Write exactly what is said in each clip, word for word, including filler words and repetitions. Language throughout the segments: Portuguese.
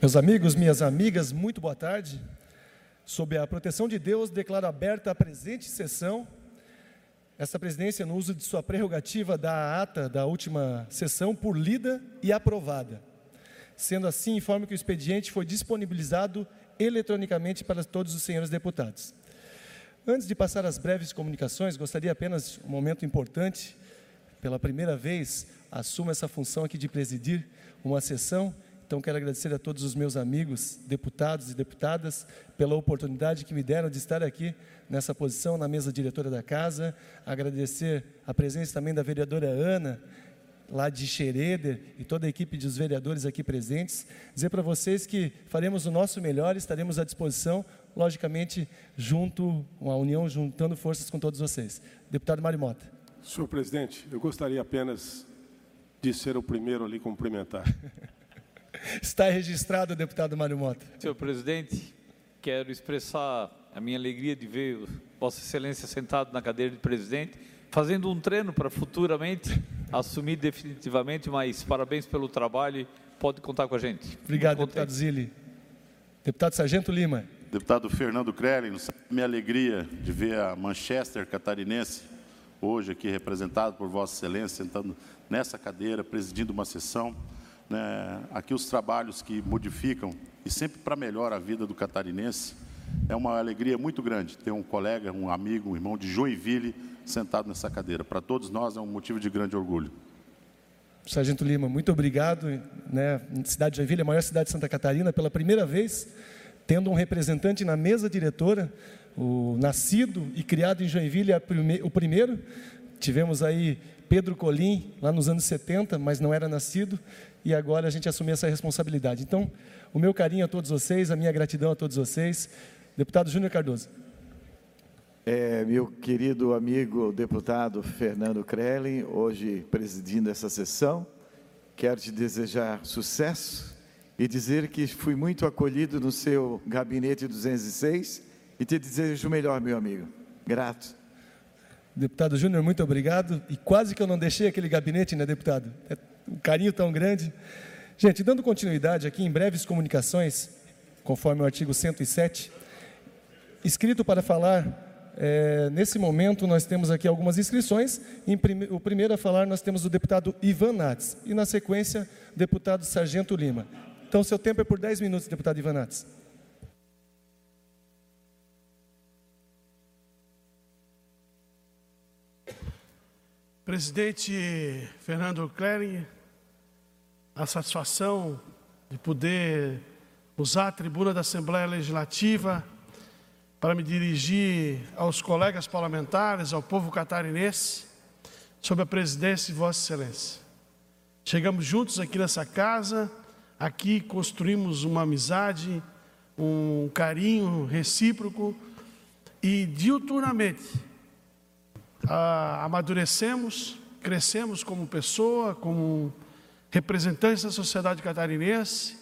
Meus amigos, minhas amigas, muito boa tarde. Sob a proteção de Deus, declaro aberta a presente sessão. Essa presidência, no uso de sua prerrogativa, dá a ata da última sessão por lida e aprovada. Sendo assim, informo que o expediente foi disponibilizado eletronicamente para todos os senhores deputados. Antes de passar as breves comunicações, gostaria apenas, um momento importante, pela primeira vez, assumo essa função aqui de presidir uma sessão. Então, quero agradecer a todos os meus amigos, deputados e deputadas, pela oportunidade que me deram de estar aqui nessa posição, na mesa diretora da casa. Agradecer a presença também da vereadora Ana, lá de Xereder, e toda a equipe dos vereadores aqui presentes. Dizer para vocês que faremos o nosso melhor, estaremos à disposição, logicamente, junto, uma união, juntando forças com todos vocês. Deputado Mário Mota. Senhor presidente, eu gostaria apenas de ser o primeiro ali cumprimentar. Está registrado, deputado Mário Mota. Senhor presidente, quero expressar a minha alegria de ver Vossa Excelência sentado na cadeira de presidente, fazendo um treino para futuramente assumir definitivamente, mas parabéns pelo trabalho e pode contar com a gente. Obrigado, deputado Zilli. Deputado Sargento Lima. Deputado Fernando Crelin, minha alegria de ver a Manchester catarinense, hoje aqui representado por Vossa Excelência, sentando nessa cadeira, presidindo uma sessão. Né, aqui os trabalhos que modificam e sempre para melhor a vida do catarinense. É uma alegria muito grande ter um colega, um amigo, um irmão de Joinville sentado nessa cadeira. Para todos nós é um motivo de grande orgulho. Sargento Lima, muito obrigado. Né, cidade de Joinville, a maior cidade de Santa Catarina, pela primeira vez, tendo um representante na mesa diretora, o nascido e criado em Joinville, o primeiro. Tivemos aí Pedro Colim, lá nos anos setenta, mas não era nascido, e agora a gente assumiu essa responsabilidade. Então, o meu carinho a todos vocês, a minha gratidão a todos vocês. Deputado Júnior Cardoso. É, meu querido amigo deputado Fernando Crelin, hoje presidindo essa sessão, quero te desejar sucesso e dizer que fui muito acolhido no seu gabinete duzentos e seis e te desejo o melhor, meu amigo. Grato. Deputado Júnior, muito obrigado. E quase que eu não deixei aquele gabinete, né, deputado? É um carinho tão grande. Gente, dando continuidade aqui em breves comunicações, conforme o artigo cento e sete, inscrito para falar, é, nesse momento nós temos aqui algumas inscrições. Em prime, o primeiro a falar nós temos o deputado Ivan Nats e na sequência o deputado Sargento Lima. Então, seu tempo é por dez minutos, deputado Ivan Nats. Presidente Fernando Crelin, a satisfação de poder usar a tribuna da Assembleia Legislativa para me dirigir aos colegas parlamentares, ao povo catarinense, sob a presidência de Vossa Excelência. Chegamos juntos aqui nessa casa, aqui construímos uma amizade, um carinho recíproco e diuturnamente Ah, amadurecemos, crescemos como pessoa, como representantes da sociedade catarinense,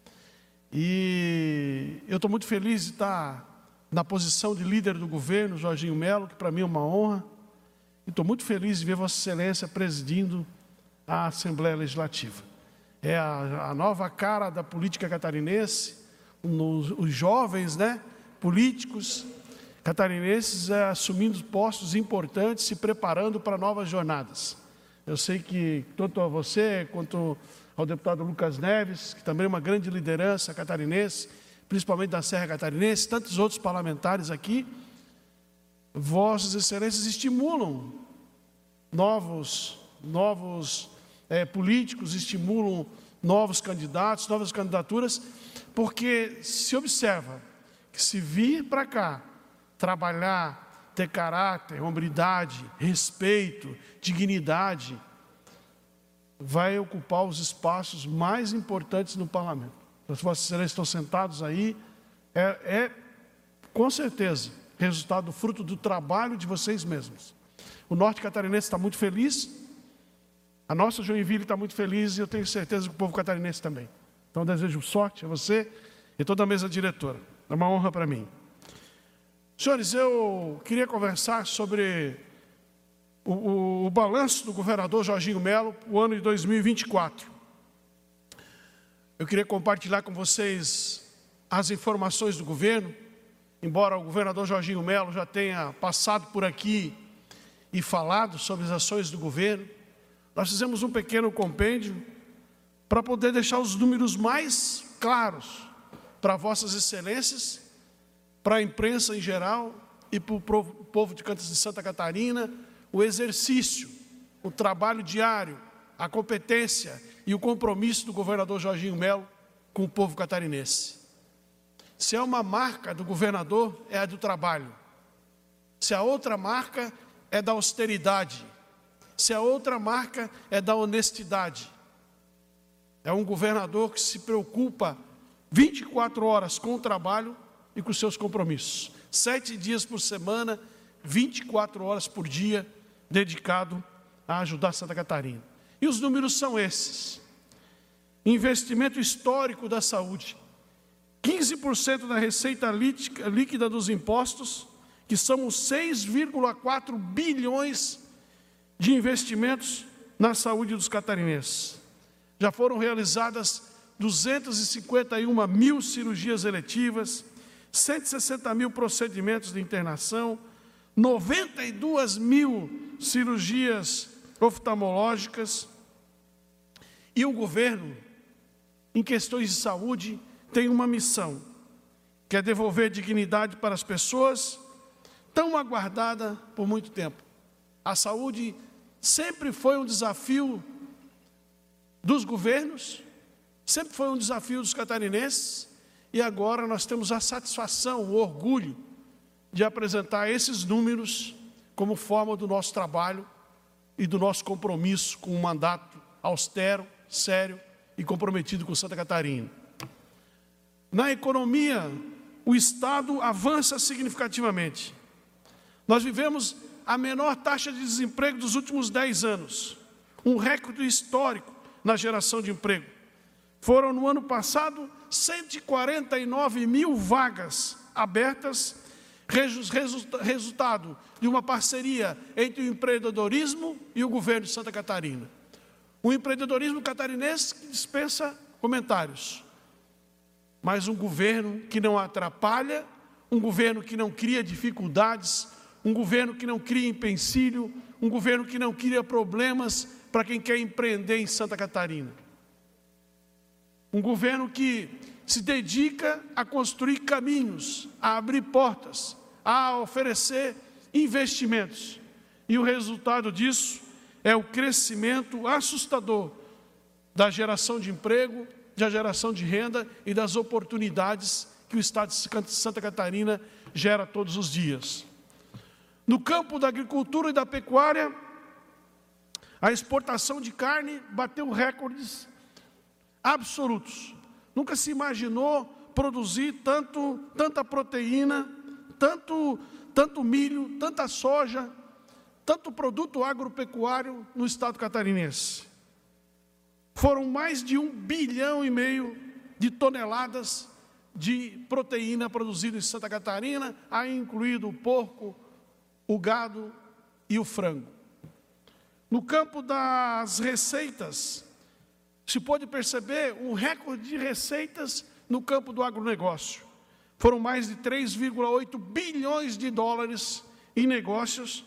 e eu estou muito feliz de estar na posição de líder do governo, Jorginho Melo, que para mim é uma honra, e estou muito feliz de ver Vossa Excelência presidindo a Assembleia Legislativa. É a, a nova cara da política catarinense, nos, os jovens, né, políticos catarinenses é, assumindo postos importantes, se preparando para novas jornadas. Eu sei que tanto a você quanto ao deputado Lucas Neves, que também é uma grande liderança catarinense, principalmente da Serra Catarinense, tantos outros parlamentares aqui, Vossas Excelências estimulam novos, novos é, políticos, estimulam novos candidatos, novas candidaturas, porque se observa que se vir para cá trabalhar, ter caráter, hombridade, respeito, dignidade, vai ocupar os espaços mais importantes no parlamento. As Vossas Excelências estão sentados aí, é, é com certeza resultado, fruto do trabalho de vocês mesmos. O Norte Catarinense está muito feliz, a nossa Joinville está muito feliz e eu tenho certeza que o povo catarinense também. Então, desejo sorte a você e toda a mesa diretora. É uma honra para mim. Senhores, eu queria conversar sobre o, o, o balanço do governador Jorginho Melo, o ano de dois mil e vinte e quatro. Eu queria compartilhar com vocês as informações do governo, embora o governador Jorginho Melo já tenha passado por aqui e falado sobre as ações do governo. Nós fizemos um pequeno compêndio para poder deixar os números mais claros para vossas excelências, para a imprensa em geral e para o povo de Cantos de Santa Catarina, o exercício, o trabalho diário, a competência e o compromisso do governador Jorginho Melo com o povo catarinense. Se é uma marca do governador, é a do trabalho. Se a outra marca é da austeridade. Se a outra marca é da honestidade. É um governador que se preocupa vinte e quatro horas com o trabalho e com os seus compromissos. Sete dias por semana, vinte e quatro horas por dia, dedicado a ajudar Santa Catarina. E os números são esses. Investimento histórico da saúde. quinze por cento da receita líquida dos impostos, que são seis vírgula quatro bilhões de investimentos na saúde dos catarinenses. Já foram realizadas duzentas e cinquenta e uma mil cirurgias eletivas, cento e sessenta mil procedimentos de internação, noventa e duas mil cirurgias oftalmológicas. E o governo, em questões de saúde, tem uma missão, que é devolver dignidade para as pessoas, tão aguardada por muito tempo. A saúde sempre foi um desafio dos governos, sempre foi um desafio dos catarinenses, e agora nós temos a satisfação, o orgulho de apresentar esses números como forma do nosso trabalho e do nosso compromisso com um mandato austero, sério e comprometido com Santa Catarina. Na economia, o Estado avança significativamente. Nós vivemos a menor taxa de desemprego dos últimos dez anos, um recorde histórico na geração de emprego. Foram, no ano passado, cento e quarenta e nove mil vagas abertas, resultado de uma parceria entre o empreendedorismo e o governo de Santa Catarina. O empreendedorismo catarinense que dispensa comentários, mas um governo que não atrapalha, um governo que não cria dificuldades, um governo que não cria empecilho, um governo que não cria problemas para quem quer empreender em Santa Catarina. Um governo que se dedica a construir caminhos, a abrir portas, a oferecer investimentos. E o resultado disso é o crescimento assustador da geração de emprego, da geração de renda e das oportunidades que o Estado de Santa Catarina gera todos os dias. No campo da agricultura e da pecuária, a exportação de carne bateu recordes absolutos. Nunca se imaginou produzir tanto, tanta proteína, tanto, tanto milho, tanta soja, tanto produto agropecuário no estado catarinense. Foram mais de um bilhão e meio de toneladas de proteína produzida em Santa Catarina, aí incluído o porco, o gado e o frango. No campo das receitas, se pode perceber um recorde de receitas no campo do agronegócio. Foram mais de três vírgula oito bilhões de dólares em negócios,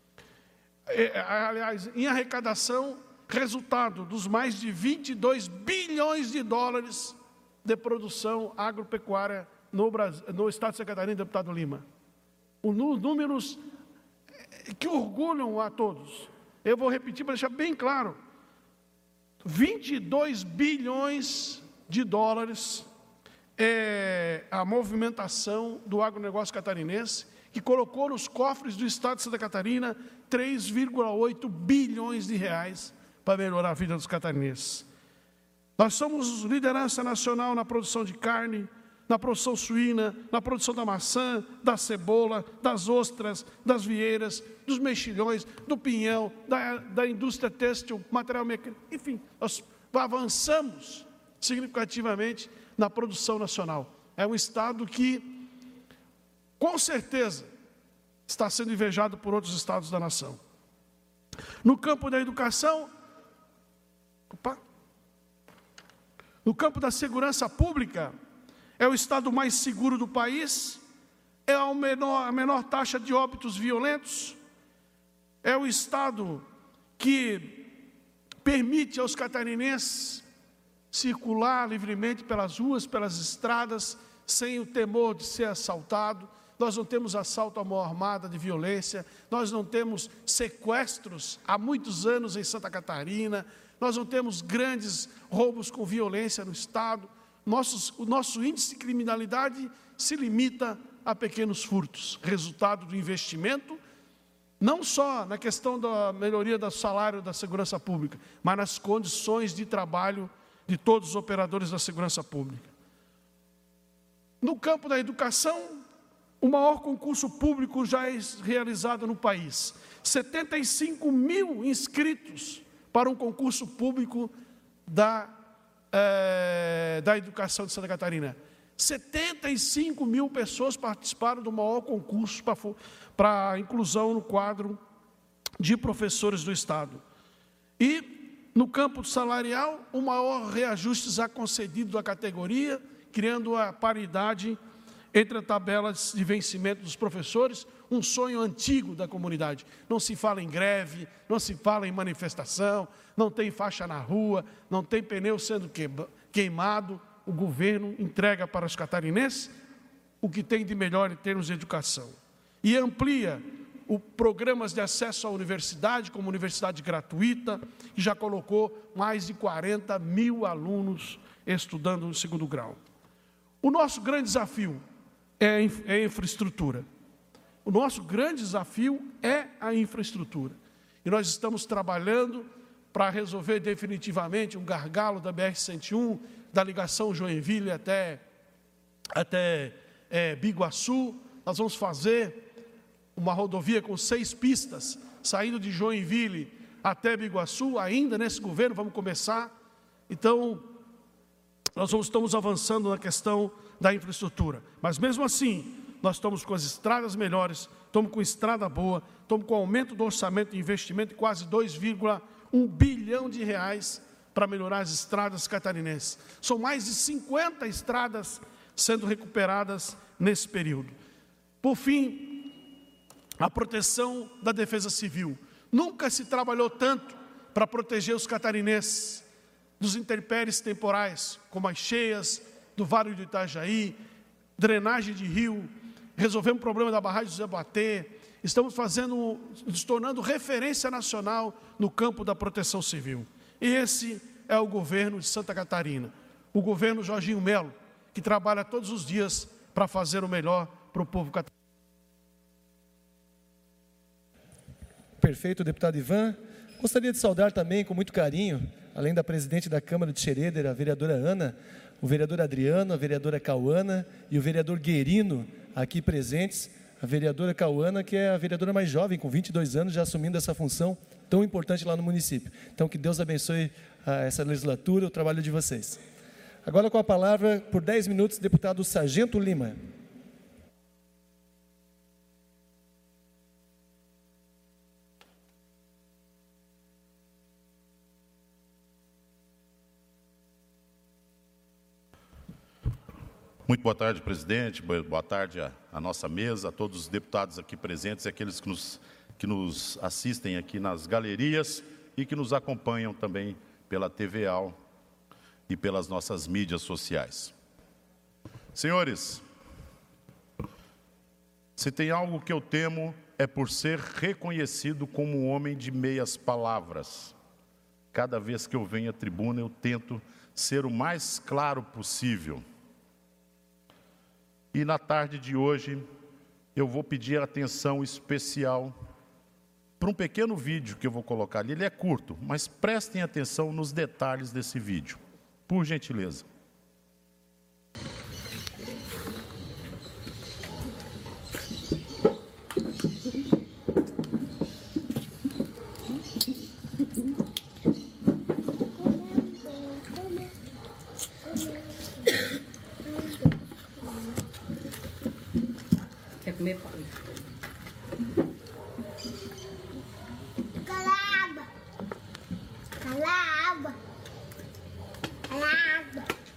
aliás, em arrecadação, resultado dos mais de vinte e dois bilhões de dólares de produção agropecuária no, Brasil, no estado de Santa Catarina, deputado Lima. Os números que orgulham a todos. Eu vou repetir para deixar bem claro. vinte e dois bilhões de dólares é a movimentação do agronegócio catarinense, que colocou nos cofres do estado de Santa Catarina três vírgula oito bilhões de reais para melhorar a vida dos catarinenses. Nós somos liderança nacional na produção de carne, na produção suína, na produção da maçã, da cebola, das ostras, das vieiras, dos mexilhões, do pinhão, da, da indústria têxtil, material mecânico, enfim, nós avançamos significativamente na produção nacional. É um estado que, com certeza, está sendo invejado por outros estados da nação. No campo da educação, opa, No campo da segurança pública, é o estado mais seguro do país, é a menor, a menor taxa de óbitos violentos, é o estado que permite aos catarinenses circular livremente pelas ruas, pelas estradas, sem o temor de ser assaltado. Nós não temos assalto à mão armada de violência, nós não temos sequestros há muitos anos em Santa Catarina, nós não temos grandes roubos com violência no estado. Nossos, o nosso índice de criminalidade se limita a pequenos furtos, resultado do investimento, não só na questão da melhoria do salário da segurança pública, mas nas condições de trabalho de todos os operadores da segurança pública. No campo da educação, o maior concurso público já é realizado no país. setenta e cinco mil inscritos para um concurso público da, é, da educação de Santa Catarina. setenta e cinco mil pessoas participaram do maior concurso para, para a inclusão no quadro de professores do Estado. E, no campo salarial, o maior reajuste já concedido à categoria, criando a paridade entre a tabela de vencimento dos professores, um sonho antigo da comunidade. Não se fala em greve, não se fala em manifestação, não tem faixa na rua, não tem pneu sendo queimado. O governo entrega para os catarinenses o que tem de melhor em termos de educação. E amplia os programas de acesso à universidade, como universidade gratuita, que já colocou mais de quarenta mil alunos estudando no segundo grau. O nosso grande desafio é a infraestrutura. O nosso grande desafio é a infraestrutura. E nós estamos trabalhando para resolver definitivamente um gargalo da B R cento e um, da ligação Joinville até, até é, Biguaçu. Nós vamos fazer uma rodovia com seis pistas, saindo de Joinville até Biguaçu, ainda nesse governo, vamos começar. Então, nós vamos, estamos avançando na questão da infraestrutura. Mas, mesmo assim, nós estamos com as estradas melhores, estamos com estrada boa, estamos com aumento do orçamento de investimento de quase dois vírgula um bilhão de reais para melhorar as estradas catarinenses. São mais de cinquenta estradas sendo recuperadas nesse período. Por fim, a proteção da defesa civil. Nunca se trabalhou tanto para proteger os catarinenses dos intempéries temporais, como as cheias do Vale do Itajaí, drenagem de rio, resolvemos o problema da barragem do Zé Boatê, estamos fazendo, nos tornando referência nacional no campo da proteção civil. E esse é o governo de Santa Catarina, o governo Jorginho Melo, que trabalha todos os dias para fazer o melhor para o povo catarinense. Perfeito, deputado Ivan. Gostaria de saudar também, com muito carinho, além da presidente da Câmara de Xereder, a vereadora Ana, o vereador Adriano, a vereadora Cauana e o vereador Guerino, aqui presentes. A vereadora Cauana, que é a vereadora mais jovem, com vinte e dois anos, já assumindo essa função tão importante lá no município. Então, que Deus abençoe ah, essa legislatura, o trabalho de vocês. Agora, com a palavra, por dez minutos, deputado Sargento Lima. Muito boa tarde, presidente, boa tarde à, à nossa mesa, a todos os deputados aqui presentes e aqueles que nos, que nos assistem aqui nas galerias e que nos acompanham também pela T V A e pelas nossas mídias sociais. Senhores, se tem algo que eu temo é por ser reconhecido como um homem de meias palavras. Cada vez que eu venho à tribuna, eu tento ser o mais claro possível. E na tarde de hoje, eu vou pedir atenção especial para um pequeno vídeo que eu vou colocar ali. Ele é curto, mas prestem atenção nos detalhes desse vídeo, por gentileza. Comer pão. Cala a água. Cala a água. Cala a água.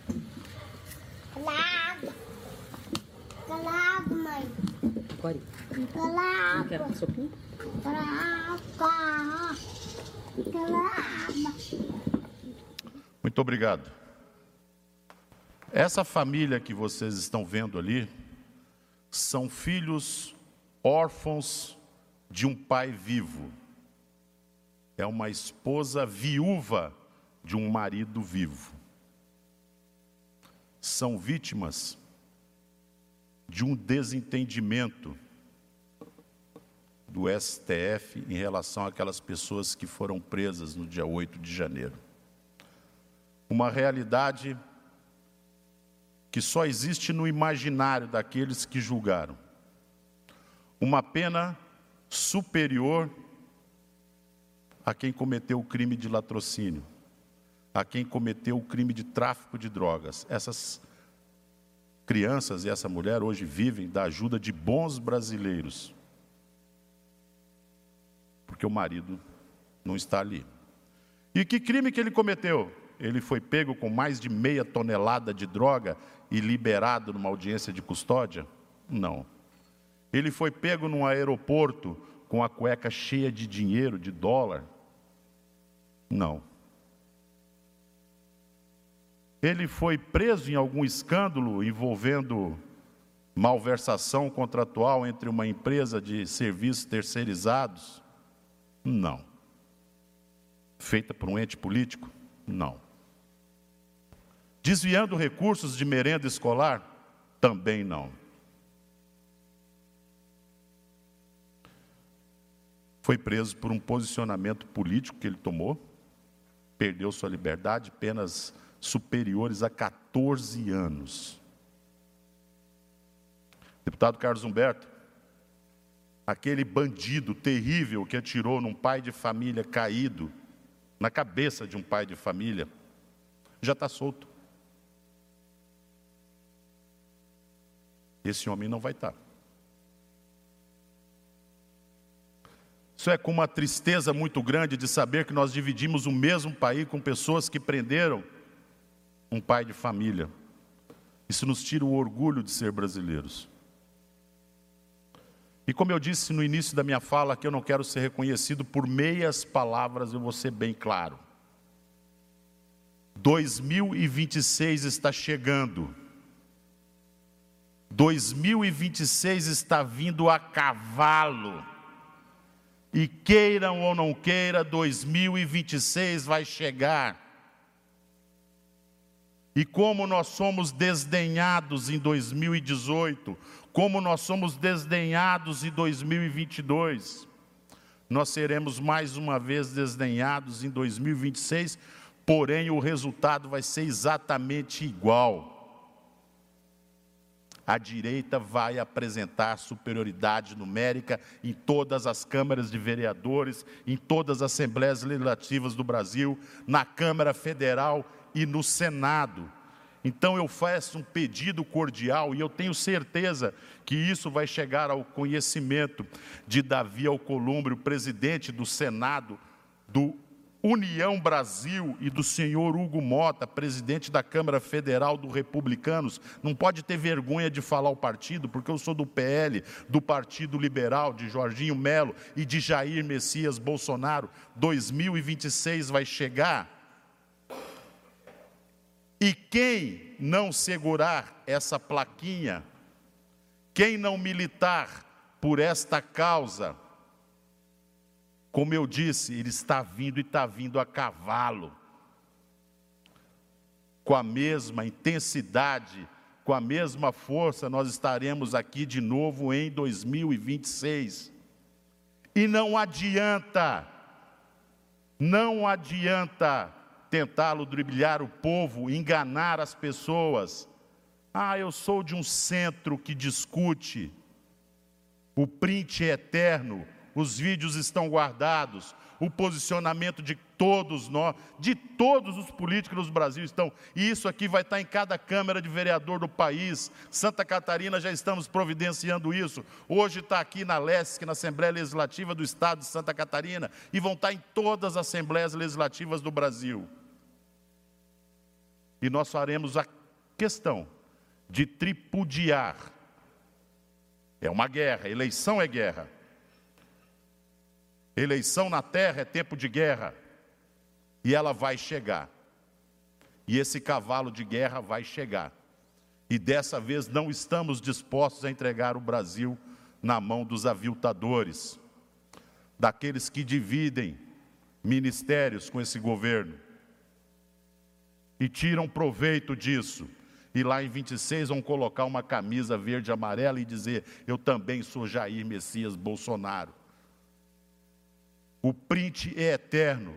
Core. Não quer uma sopinha? Muito obrigado. Essa família que vocês estão vendo ali são filhos órfãos de um pai vivo. É uma esposa viúva de um marido vivo. São vítimas de um desentendimento do S T F em relação àquelas pessoas que foram presas no dia oito de janeiro. Uma realidade que só existe no imaginário daqueles que julgaram. Uma pena superior a quem cometeu o crime de latrocínio, a quem cometeu o crime de tráfico de drogas. Essas crianças e essa mulher hoje vivem da ajuda de bons brasileiros, porque o marido não está ali. E que crime que ele cometeu? Ele foi pego com mais de meia tonelada de droga e liberado numa audiência de custódia? Não. Ele foi pego num aeroporto com a cueca cheia de dinheiro, de dólar? Não. Ele foi preso em algum escândalo envolvendo malversação contratual entre uma empresa de serviços terceirizados? Não. Feita por um ente político? Não. Desviando recursos de merenda escolar? Também não. Foi preso por um posicionamento político que ele tomou, perdeu sua liberdade, penas superiores a quatorze anos. Deputado Carlos Humberto, aquele bandido terrível que atirou num pai de família caído, na cabeça de um pai de família, já está solto. Esse homem não vai estar. Isso é com uma tristeza muito grande de saber que nós dividimos o mesmo país com pessoas que prenderam um pai de família. Isso nos tira o orgulho de ser brasileiros. E como eu disse no início da minha fala, que eu não quero ser reconhecido por meias palavras, eu vou ser bem claro. dois mil e vinte e seis está chegando. dois mil e vinte e seis está vindo a cavalo. E queiram ou não queira, dois mil e vinte e seis vai chegar. E como nós somos desdenhados em dois mil e dezoito, como nós somos desdenhados em dois mil e vinte e dois, nós seremos mais uma vez desdenhados em dois mil e vinte e seis, porém o resultado vai ser exatamente igual. A direita vai apresentar superioridade numérica em todas as câmaras de vereadores, em todas as assembleias legislativas do Brasil, na Câmara Federal e no Senado. Então eu faço um pedido cordial e eu tenho certeza que isso vai chegar ao conhecimento de Davi Alcolumbre, o presidente do Senado, do União Brasil, e do senhor Hugo Mota, presidente da Câmara Federal do Republicanos. Não pode ter vergonha de falar o partido, porque eu sou do P L, do Partido Liberal, de Jorginho Melo e de Jair Messias Bolsonaro. dois mil e vinte e seis vai chegar. E quem não segurar essa plaquinha, quem não militar por esta causa, como eu disse, ele está vindo e está vindo a cavalo. Com a mesma intensidade, com a mesma força, nós estaremos aqui de novo em dois mil e vinte e seis. E não adianta, não adianta tentar ludibriar o povo, enganar as pessoas. Ah, eu sou de um centro que discute, o print é eterno, os vídeos estão guardados, o posicionamento de todos nós, de todos os políticos do Brasil estão, e isso aqui vai estar em cada Câmara de Vereador do país. Santa Catarina já estamos providenciando isso, hoje está aqui na Lesc, na Assembleia Legislativa do Estado de Santa Catarina, e vão estar em todas as Assembleias Legislativas do Brasil. E nós faremos a questão de tripudiar É uma guerra, eleição é guerra. Eleição na terra é tempo de guerra. E ela vai chegar. E esse cavalo de guerra vai chegar. E dessa vez não estamos dispostos a entregar o Brasil na mão dos aviltadores, daqueles que dividem ministérios com esse governo e tiram proveito disso. E lá em vinte e seis vão colocar uma camisa verde e amarela e dizer: eu também sou Jair Messias Bolsonaro. O print é eterno.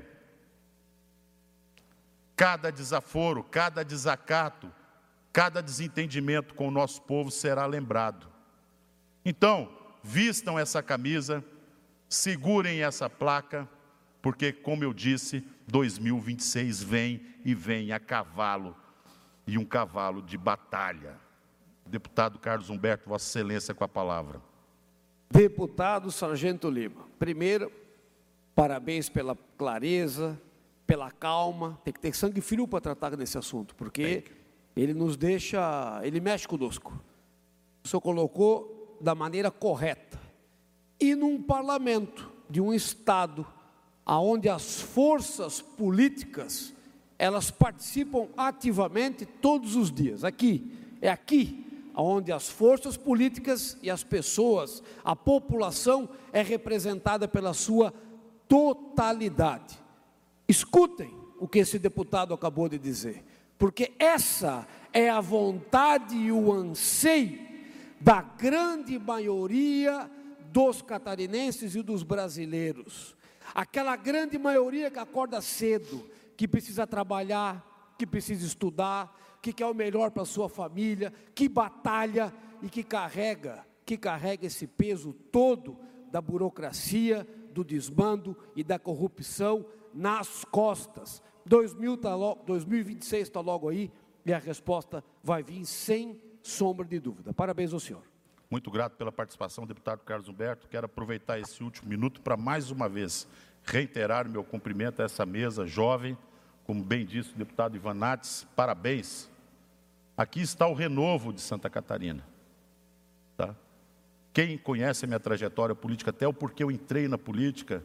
Cada desaforo, cada desacato, cada desentendimento com o nosso povo será lembrado. Então, vistam essa camisa, segurem essa placa, porque, como eu disse, dois mil e vinte e seis vem e vem a cavalo, e um cavalo de batalha. Deputado Carlos Humberto, Vossa Excelência, com a palavra. Deputado Sargento Lima, primeiro, parabéns pela clareza, pela calma. Tem que ter sangue frio para tratar desse assunto, porque ele nos deixa, ele mexe conosco. O senhor colocou da maneira correta. E num parlamento de um estado onde as forças políticas, elas participam ativamente todos os dias. Aqui, é aqui onde as forças políticas e as pessoas, a população é representada pela sua totalidade. Escutem o que esse deputado acabou de dizer, porque essa é a vontade e o anseio da grande maioria dos catarinenses e dos brasileiros. Aquela grande maioria que acorda cedo, que precisa trabalhar, que precisa estudar, que quer o melhor para a sua família, que batalha e que carrega, que carrega esse peso todo da burocracia, do desmando e da corrupção nas costas. dois mil e vinte e seis está logo aí e a resposta vai vir sem sombra de dúvida. Parabéns ao senhor. Muito grato pela participação, deputado Carlos Humberto. Quero aproveitar esse último minuto para, mais uma vez, reiterar o meu cumprimento a essa mesa jovem, como bem disse o deputado Ivan Nates, parabéns. Aqui está o renovo de Santa Catarina. Tá? Quem conhece a minha trajetória política, até o porquê eu entrei na política,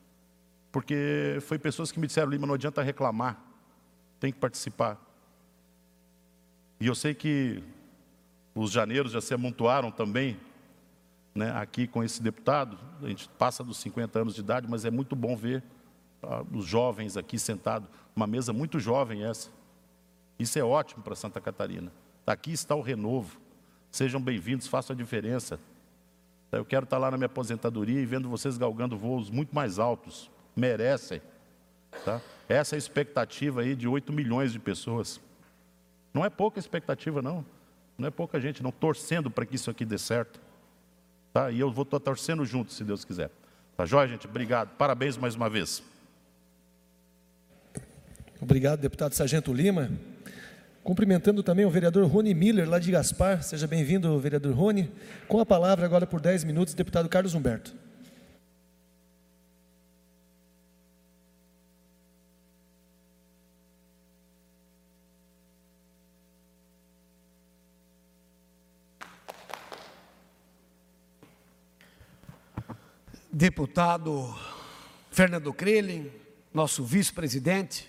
porque foi pessoas que me disseram: Lima, não adianta reclamar, tem que participar. E eu sei que os janeiros já se amontoaram também, né, aqui com esse deputado. A gente passa dos cinquenta anos de idade, mas é muito bom ver ah, os jovens aqui sentados, uma mesa muito jovem essa. Isso é ótimo para Santa Catarina. Aqui está o renovo. Sejam bem-vindos, façam a diferença. Eu quero estar lá na minha aposentadoria e vendo vocês galgando voos muito mais altos. Merecem. Tá? Essa é a expectativa aí de oito milhões de pessoas. Não é pouca expectativa, não. Não é pouca gente, não, torcendo para que isso aqui dê certo. Tá? E eu vou estar torcendo junto, se Deus quiser. Tá joia, gente? Obrigado. Parabéns mais uma vez. Obrigado, deputado Sargento Lima. Cumprimentando também o vereador Rony Miller, lá de Gaspar. Seja bem-vindo, vereador Rony. Com a palavra agora por dez minutos, deputado Carlos Humberto. Deputado Fernando Crelin, nosso vice-presidente.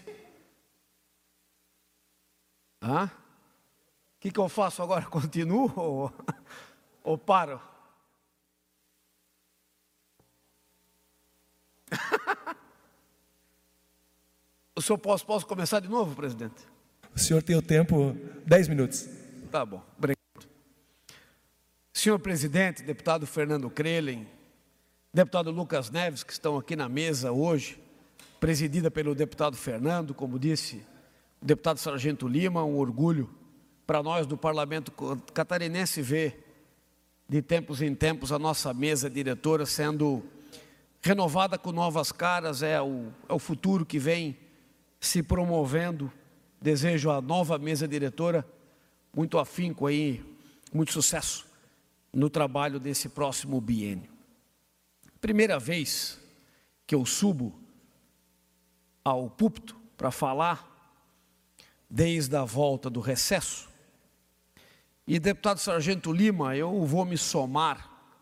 Ah? O que, que eu faço agora? Continuo ou, ou paro? O senhor posso, posso começar de novo, presidente? O senhor tem o tempo, dez minutos. Tá bom, obrigado. Senhor presidente, deputado Fernando Crelin, deputado Lucas Neves, que estão aqui na mesa hoje, presidida pelo deputado Fernando, como disse o deputado Sargento Lima, um orgulho para nós do Parlamento Catarinense ver, de tempos em tempos, a nossa mesa diretora sendo renovada com novas caras. É o, é o futuro que vem se promovendo. Desejo a nova mesa diretora muito afinco aí, muito sucesso no trabalho desse próximo biênio. Primeira vez que eu subo ao púlpito para falar desde a volta do recesso. E, deputado Sargento Lima, eu vou me somar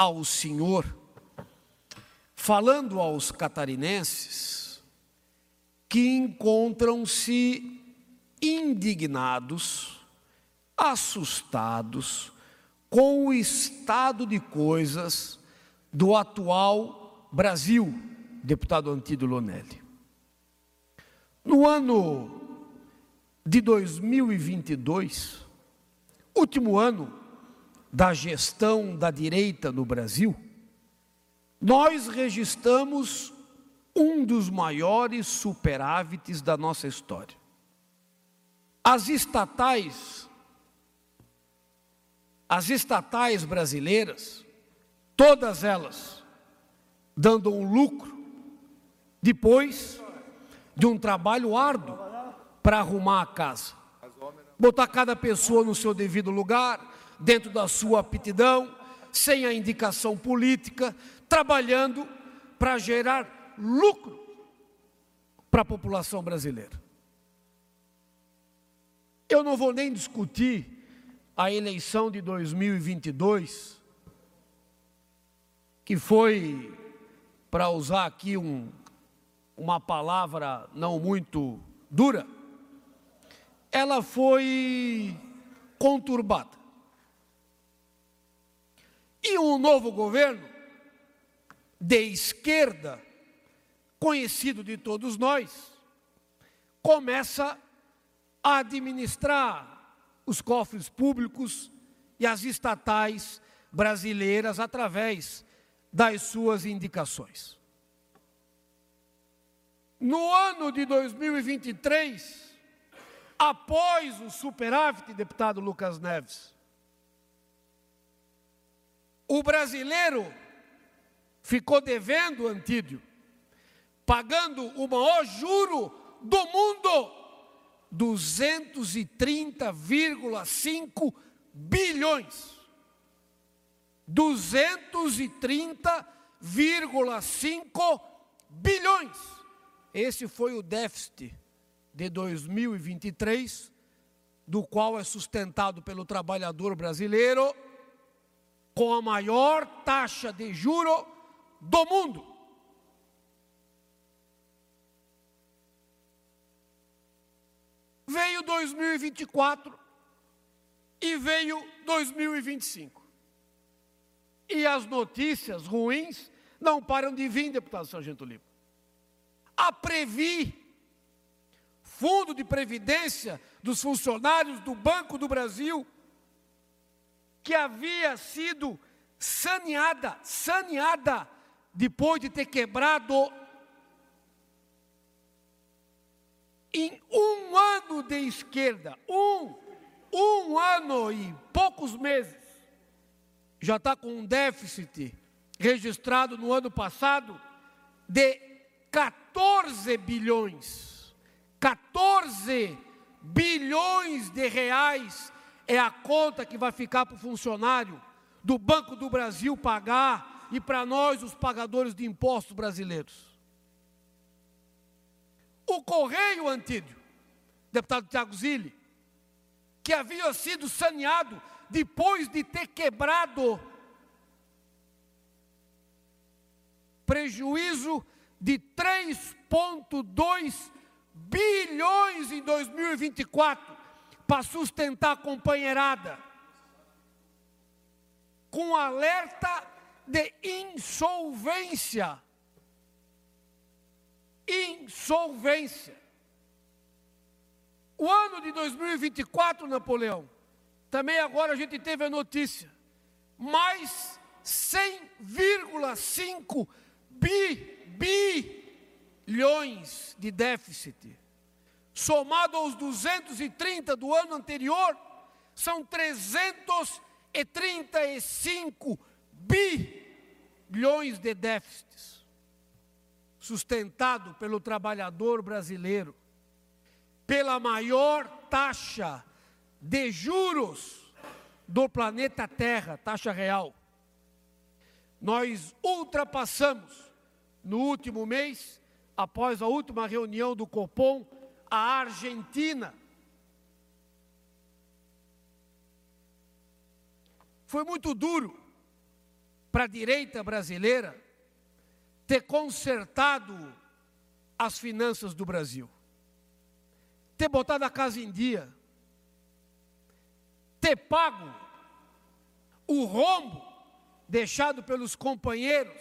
ao senhor, falando aos catarinenses que encontram-se indignados, assustados com o estado de coisas do atual Brasil, deputado Antídio Lonelli. No ano de dois mil e vinte e dois, último ano da gestão da direita no Brasil, nós registramos um dos maiores superávites da nossa história. As estatais, as estatais brasileiras, todas elas dando um lucro, depois de um trabalho árduo para arrumar a casa. Botar cada pessoa no seu devido lugar, dentro da sua aptidão, sem a indicação política, trabalhando para gerar lucro para a população brasileira. Eu não vou nem discutir a eleição de dois mil e vinte e dois, que foi, para usar aqui um, uma palavra não muito dura, ela foi conturbada. E um novo governo de esquerda, conhecido de todos nós, começa a administrar os cofres públicos e as estatais brasileiras através das suas indicações. No ano de dois mil e vinte e três, após o superávit, deputado Lucas Neves, o brasileiro ficou devendo, Antídio, pagando o maior juro do mundo, duzentos e trinta vírgula cinco bilhões. duzentos e trinta vírgula cinco bilhões. Esse foi o déficit de dois mil e vinte e três, do qual é sustentado pelo trabalhador brasileiro, com a maior taxa de juro do mundo. Veio dois mil e vinte e quatro e veio dois mil e vinte e cinco. E as notícias ruins não param de vir, deputado Sargento Lima. A Previ, Fundo de Previdência dos Funcionários do Banco do Brasil, que havia sido saneada, saneada, depois de ter quebrado em um ano de esquerda, um, um ano e poucos meses, já está com um déficit registrado no ano passado de quatorze bilhões, quatorze bilhões de reais é a conta que vai ficar para o funcionário do Banco do Brasil pagar e para nós, os pagadores de impostos brasileiros. O Correio, Antídio, deputado Tiago Zilli, que havia sido saneado depois de ter quebrado, prejuízo de três vírgula dois bilhões em dois mil e vinte e quatro, para sustentar a companheirada, com alerta de insolvência. Insolvência. O ano de dois mil e vinte e quatro, Napoleão, também agora a gente teve a notícia, mais cem vírgula cinco bilhões de déficit, somado aos duzentos e trinta do ano anterior, são trezentos e trinta e cinco bilhões de déficits, sustentado pelo trabalhador brasileiro, pela maior taxa de juros do planeta Terra, taxa real. Nós ultrapassamos, no último mês, após a última reunião do Copom, a Argentina. Foi muito duro para a direita brasileira ter consertado as finanças do Brasil, ter botado a casa em dia, ter pago o rombo deixado pelos companheiros,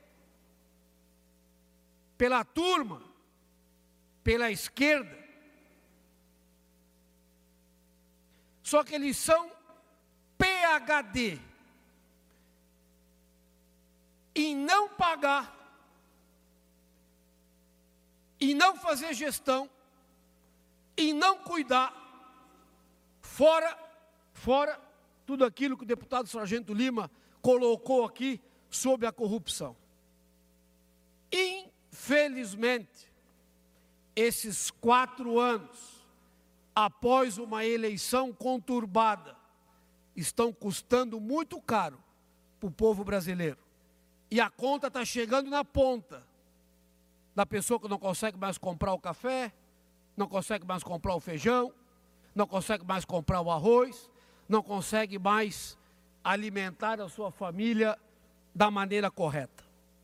pela turma, pela esquerda. Só que eles são P H D em não pagar, em não fazer gestão, em não cuidar, fora, fora tudo aquilo que o deputado Sargento Lima colocou aqui sobre a corrupção. Infelizmente, esses quatro anos, após uma eleição conturbada, estão custando muito caro para o povo brasileiro. E a conta está chegando na ponta da pessoa que não consegue mais comprar o café, não consegue mais comprar o feijão, não consegue mais comprar o arroz, não consegue mais alimentar a sua família da maneira correta.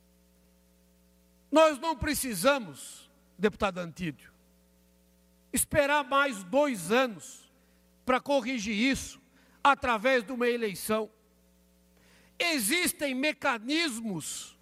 Nós não precisamos, deputado Antídio, esperar mais dois anos para corrigir isso através de uma eleição. Existem mecanismos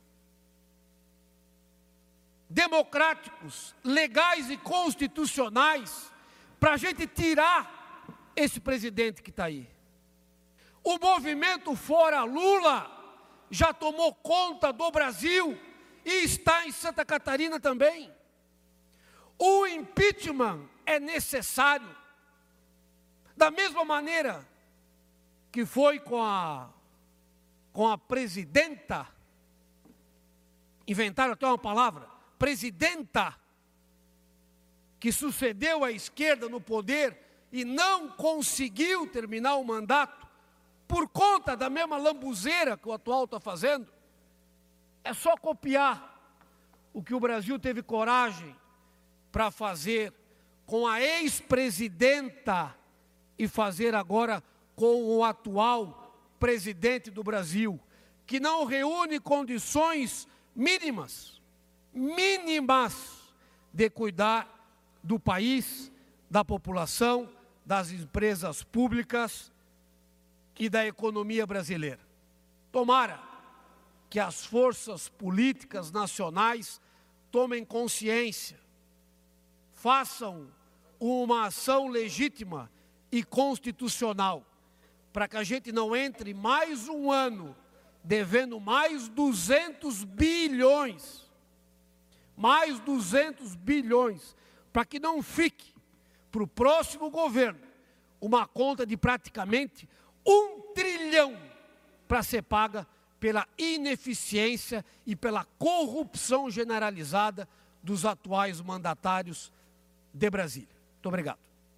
democráticos, legais e constitucionais para a gente tirar esse presidente que está aí. O movimento Fora Lula já tomou conta do Brasil e está em Santa Catarina também. O impeachment é necessário. Da mesma maneira que foi com a, com a presidenta, inventaram até uma palavra, presidenta, que sucedeu à esquerda no poder e não conseguiu terminar o mandato, por conta da mesma lambuzeira que o atual está fazendo. É só copiar o que o Brasil teve coragem para fazer com a ex-presidenta e fazer agora com o atual presidente do Brasil, que não reúne condições mínimas, mínimas de cuidar do país, da população, das empresas públicas e da economia brasileira. Tomara que as forças políticas nacionais tomem consciência, façam uma ação legítima e constitucional, para que a gente não entre mais um ano devendo mais duzentos bilhões, mais duzentos bilhões, para que não fique para o próximo governo uma conta de praticamente um trilhão para ser paga pela ineficiência e pela corrupção generalizada dos atuais mandatários de Brasília. Muito obrigado.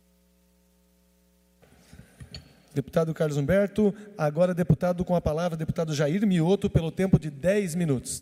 Deputado Carlos Humberto, agora deputado com a palavra, deputado Jair Mioto, pelo tempo de dez minutos.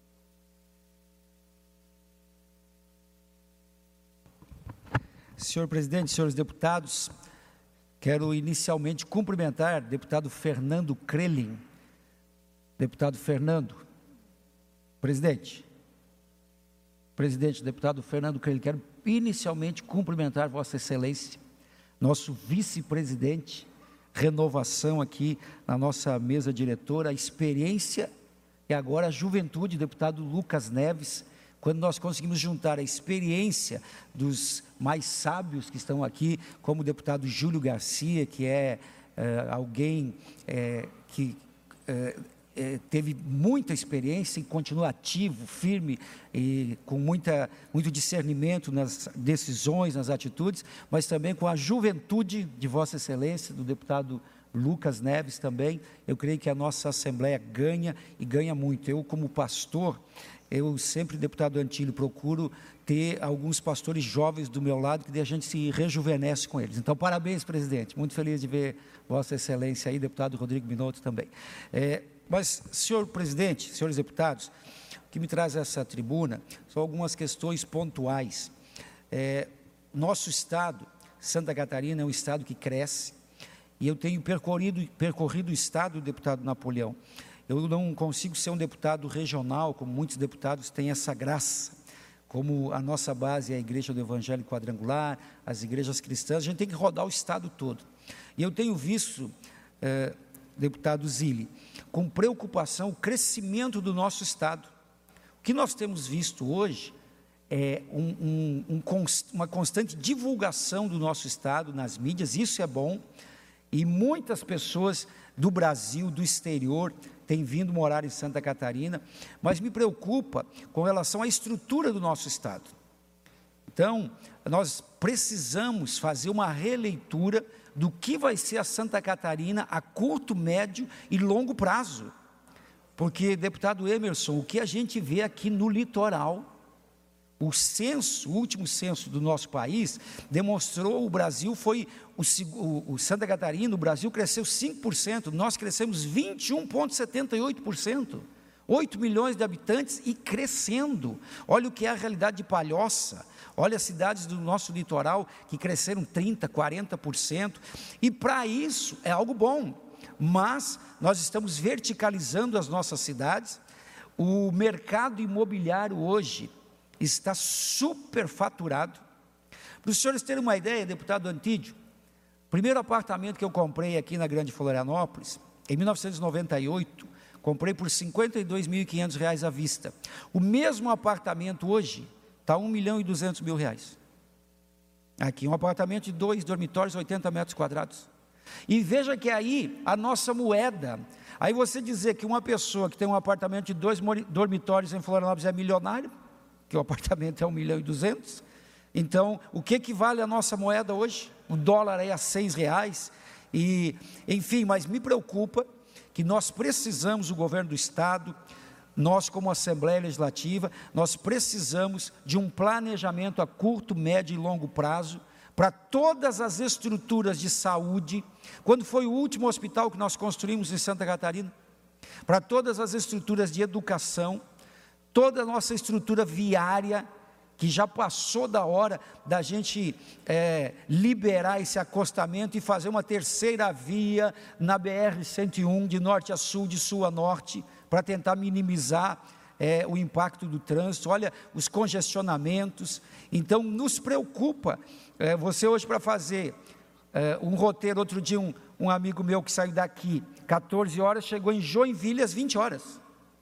Senhor presidente, senhores deputados, quero inicialmente cumprimentar o deputado Fernando Crelin. Deputado Fernando, presidente, presidente, deputado Fernando Crelin, quero inicialmente cumprimentar Vossa Excelência, nosso vice-presidente, renovação aqui na nossa mesa diretora, a experiência e agora a juventude, deputado Lucas Neves, quando nós conseguimos juntar a experiência dos mais sábios que estão aqui, como o deputado Júlio Garcia, que é, é alguém é, que é, é, teve muita experiência e continua ativo, firme e com muita, muito discernimento nas decisões, nas atitudes, mas também com a juventude de Vossa Excelência, do deputado Lucas Neves também. Eu creio que a nossa Assembleia ganha e ganha muito. Eu, como pastor, eu sempre, deputado Antílio, procuro ter alguns pastores jovens do meu lado, que a gente se rejuvenesce com eles. Então, parabéns, presidente. Muito feliz de ver Vossa Excelência aí, deputado Rodrigo Minotto também. É, mas, senhor presidente, senhores deputados, o que me traz a essa tribuna são algumas questões pontuais. É, nosso estado, Santa Catarina, é um estado que cresce, e eu tenho percorrido, percorrido o estado, deputado Napoleão, Eu não consigo ser um deputado regional, como muitos deputados têm essa graça. Como a nossa base é a Igreja do Evangelho Quadrangular, as igrejas cristãs, a gente tem que rodar o estado todo. E eu tenho visto, eh, deputado Zilli, com preocupação, o crescimento do nosso estado. O que nós temos visto hoje é um, um, um, uma constante divulgação do nosso estado nas mídias, isso é bom, e muitas pessoas do Brasil, do exterior, têm vindo morar em Santa Catarina, mas me preocupa com relação à estrutura do nosso estado. Então, nós precisamos fazer uma releitura do que vai ser a Santa Catarina a curto, médio e longo prazo. Porque, deputado Emerson, o que a gente vê aqui no litoral, o censo, o último censo do nosso país, demonstrou o Brasil foi, o, o, o Santa Catarina, o Brasil cresceu cinco por cento, nós crescemos vinte e um vírgula setenta e oito por cento, oito milhões de habitantes e crescendo. Olha o que é a realidade de Palhoça, olha as cidades do nosso litoral que cresceram trinta por cento, quarenta por cento, e para isso é algo bom, mas nós estamos verticalizando as nossas cidades. O mercado imobiliário hoje está superfaturado. Para os senhores terem uma ideia, deputado Antídio, o primeiro apartamento que eu comprei aqui na Grande Florianópolis, em mil novecentos e noventa e oito, comprei por cinquenta e dois mil e quinhentos reais à vista. O mesmo apartamento hoje está um milhão e duzentos mil reais. Aqui um apartamento de dois dormitórios, oitenta metros quadrados. E veja que aí a nossa moeda, aí você dizer que uma pessoa que tem um apartamento de dois dormitórios em Florianópolis é milionário, que o apartamento é um milhão e duzentos, então o que que vale a nossa moeda hoje? O dólar é a seis reais, e enfim, mas me preocupa que nós precisamos, o governo do estado, nós como Assembleia Legislativa, nós precisamos de um planejamento a curto, médio e longo prazo, para todas as estruturas de saúde. Quando foi o último hospital que nós construímos em Santa Catarina? Para todas as estruturas de educação, toda a nossa estrutura viária, que já passou da hora da gente é, liberar esse acostamento e fazer uma terceira via na B R cento e um, de norte a sul, de sul a norte, para tentar minimizar é, o impacto do trânsito. Olha, os congestionamentos. Então, nos preocupa, é, você hoje para fazer é, um roteiro, outro dia um, um amigo meu que saiu daqui, quatorze horas, chegou em Joinville às vinte horas.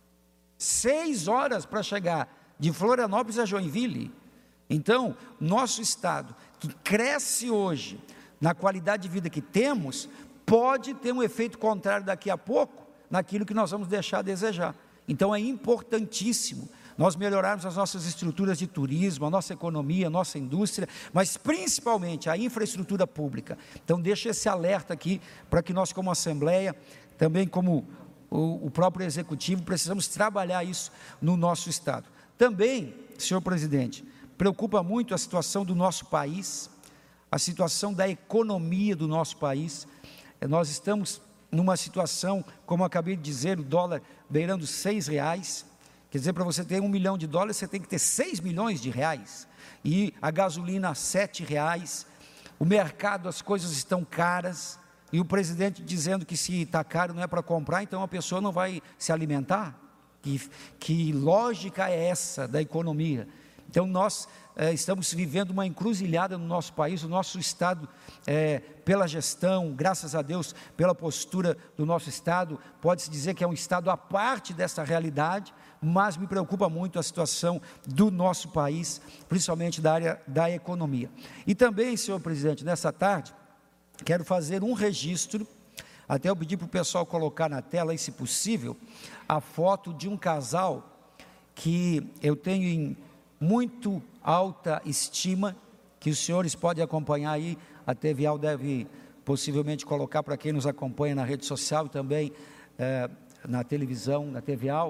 Seis horas para chegar de Florianópolis a Joinville. Então, nosso estado, que cresce hoje, na qualidade de vida que temos, pode ter um efeito contrário daqui a pouco, naquilo que nós vamos deixar a desejar. Então, é importantíssimo nós melhorarmos as nossas estruturas de turismo, a nossa economia, a nossa indústria, mas principalmente a infraestrutura pública. Então, deixo esse alerta aqui, para que nós como Assembleia, também como o próprio Executivo, precisamos trabalhar isso no nosso estado. Também, senhor presidente, preocupa muito a situação do nosso país, a situação da economia do nosso país. Nós estamos numa situação, como eu acabei de dizer, o dólar beirando seis reais, quer dizer, para você ter um milhão de dólares, você tem que ter seis milhões de reais, e a gasolina a sete reais, o mercado, as coisas estão caras, e o presidente dizendo que se está caro não é para comprar, então a pessoa não vai se alimentar. Que, que lógica é essa da economia? Então nós é, estamos vivendo uma encruzilhada no nosso país, o nosso estado, é, pela gestão, graças a Deus, pela postura do nosso estado, pode-se dizer que é um estado à parte dessa realidade, mas me preocupa muito a situação do nosso país, principalmente da área da economia. E também, senhor presidente, nessa tarde, quero fazer um registro, até eu pedi para o pessoal colocar na tela, e se possível, a foto de um casal que eu tenho em muito alta estima, que os senhores podem acompanhar aí, a T V A deve possivelmente colocar para quem nos acompanha na rede social e também é, na televisão, na T V A.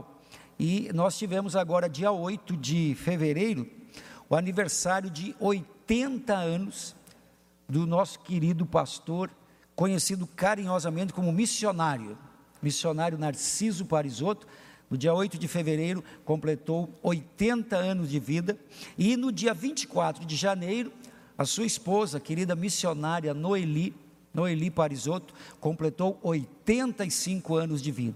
E nós tivemos agora, dia oito de fevereiro, o aniversário de oitenta anos do nosso querido pastor, conhecido carinhosamente como missionário, missionário Narciso Parisotto. No dia oito de fevereiro, completou oitenta anos de vida, e no dia vinte e quatro de janeiro, a sua esposa, a querida missionária Noeli, Noeli Parisotto, completou oitenta e cinco anos de vida.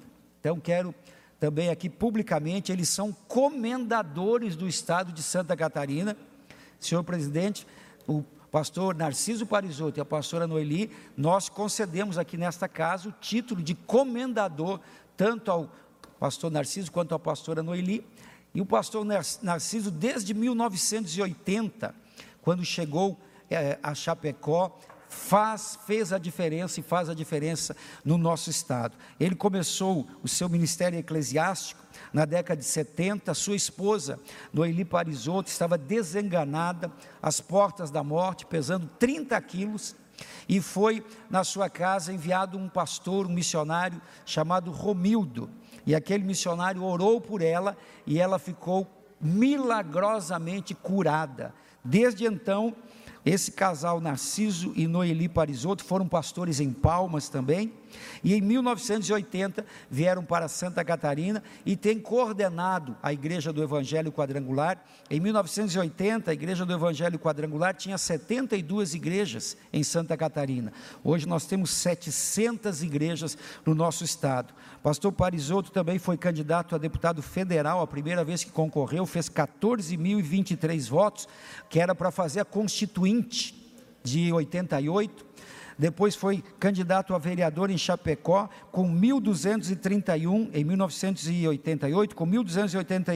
Então, quero também aqui publicamente, eles são comendadores do estado de Santa Catarina. Senhor presidente, o pastor Narciso Parisotto e a pastora Noeli, nós concedemos aqui nesta casa o título de comendador, tanto ao pastor Narciso quanto à pastora Noeli. E o pastor Narciso, desde mil novecentos e oitenta, quando chegou é, a Chapecó, faz, fez a diferença e faz a diferença no nosso estado. Ele começou o seu ministério eclesiástico na década de setenta, sua esposa, Noeli Parisotto, estava desenganada, às portas da morte, pesando trinta quilos, e foi na sua casa enviado um pastor, um missionário chamado Romildo, e aquele missionário orou por ela, e ela ficou milagrosamente curada. Desde então, esse casal, Narciso e Noeli Parisotto, foram pastores em Palmas também, e em mil novecentos e oitenta vieram para Santa Catarina e têm coordenado a Igreja do Evangelho Quadrangular. Em mil novecentos e oitenta, a Igreja do Evangelho Quadrangular tinha setenta e duas igrejas em Santa Catarina. Hoje nós temos setecentas igrejas no nosso estado. Pastor Parisotto também foi candidato a deputado federal, a primeira vez que concorreu, fez quatorze mil e vinte e três votos, que era para fazer a Constituinte de oitenta e oito. Depois foi candidato a vereador em Chapecó, com mil duzentos e trinta e um, em mil novecentos e oitenta e oito, com mil duzentos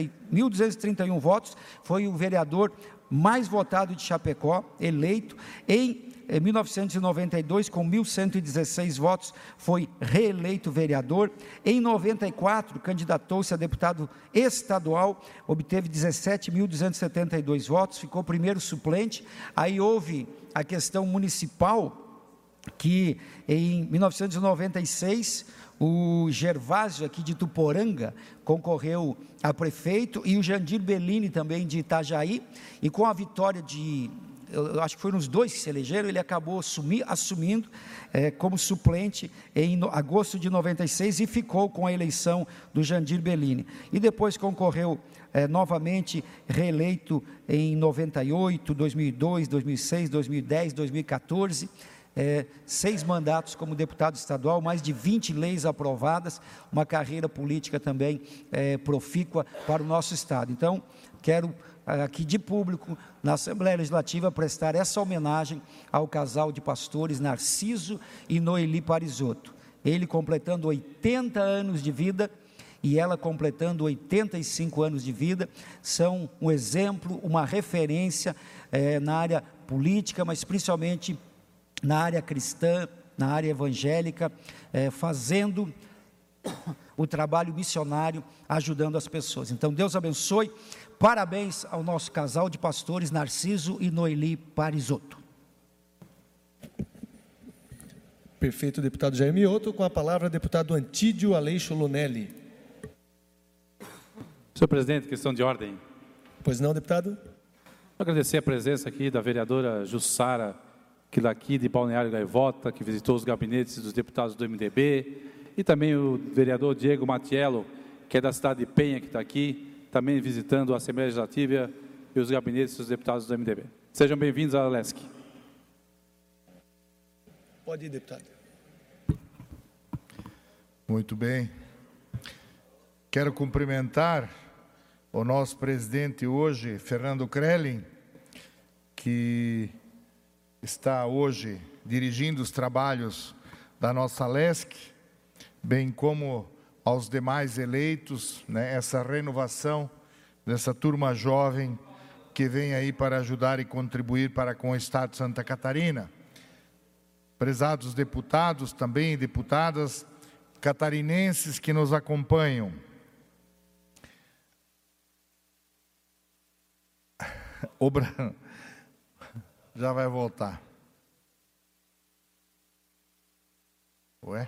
e trinta e um votos, foi o vereador mais votado de Chapecó, eleito. Em Em mil novecentos e noventa e dois, com mil cento e dezesseis votos, foi reeleito vereador. Em noventa e quatro, candidatou-se a deputado estadual, obteve dezessete mil duzentos e setenta e dois votos, ficou primeiro suplente. Aí houve a questão municipal, que em mil novecentos e noventa e seis, o Gervásio aqui de Tuporanga concorreu a prefeito, e o Jandir Bellini também de Itajaí, e com a vitória de... eu acho que foram os dois que se elegeram, ele acabou assumir, assumindo é, como suplente em no, agosto de noventa e seis, e ficou com a eleição do Jandir Bellini. E depois concorreu é, novamente, reeleito em noventa e oito, dois mil e dois, dois mil e seis, dois mil e dez, dois mil e quatorze, é, seis mandatos como deputado estadual, mais de vinte leis aprovadas, uma carreira política também é, profícua para o nosso estado. Então, quero aqui de público, na Assembleia Legislativa, prestar essa homenagem ao casal de pastores Narciso e Noeli Parisotto. Ele completando oitenta anos de vida e ela completando oitenta e cinco anos de vida, são um exemplo, uma referência é, na área política, mas principalmente na área cristã, na área evangélica, é, fazendo o trabalho missionário, ajudando as pessoas. Então, Deus abençoe. Parabéns ao nosso casal de pastores Narciso e Noeli Parisotto. Perfeito, deputado Jair Mioto. Com a palavra, deputado Antídio Aleixo Lunelli. Senhor presidente, questão de ordem. Pois não, deputado? Agradecer a presença aqui da vereadora Jussara, que daqui de Balneário Gaivota, que visitou os gabinetes dos deputados do M D B, e também o vereador Diego Matiello, que é da cidade de Penha, que está aqui, também visitando a Assembleia Legislativa e os gabinetes dos deputados do M D B. Sejam bem-vindos à Lesc. Pode ir, deputado. Muito bem. Quero cumprimentar o nosso presidente hoje, Fernando Crellin, que está hoje dirigindo os trabalhos da nossa Lesc, bem como aos demais eleitos, né, essa renovação dessa turma jovem que vem aí para ajudar e contribuir para com o Estado de Santa Catarina. Prezados deputados, também deputadas catarinenses que nos acompanham. O Bran... Já vai voltar. Ué?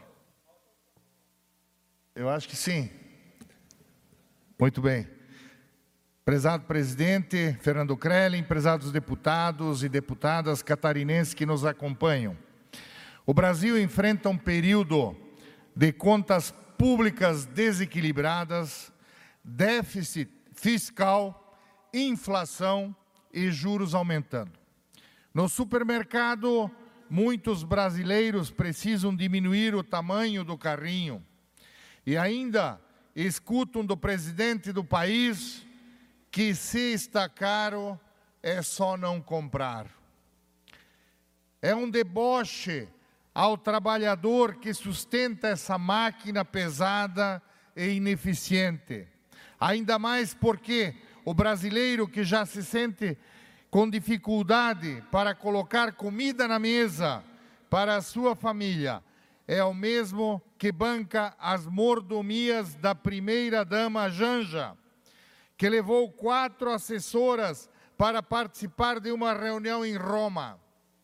Eu acho que sim. Muito bem. Prezado presidente Fernando Crellin, prezados deputados e deputadas catarinenses que nos acompanham. O Brasil enfrenta um período de contas públicas desequilibradas, déficit fiscal, inflação e juros aumentando. No supermercado, muitos brasileiros precisam diminuir o tamanho do carrinho. E ainda escutam do presidente do país que se está caro é só não comprar. É um deboche ao trabalhador que sustenta essa máquina pesada e ineficiente. Ainda mais porque o brasileiro que já se sente com dificuldade para colocar comida na mesa para a sua família, é o mesmo que banca as mordomias da primeira-dama Janja, que levou quatro assessoras para participar de uma reunião em Roma.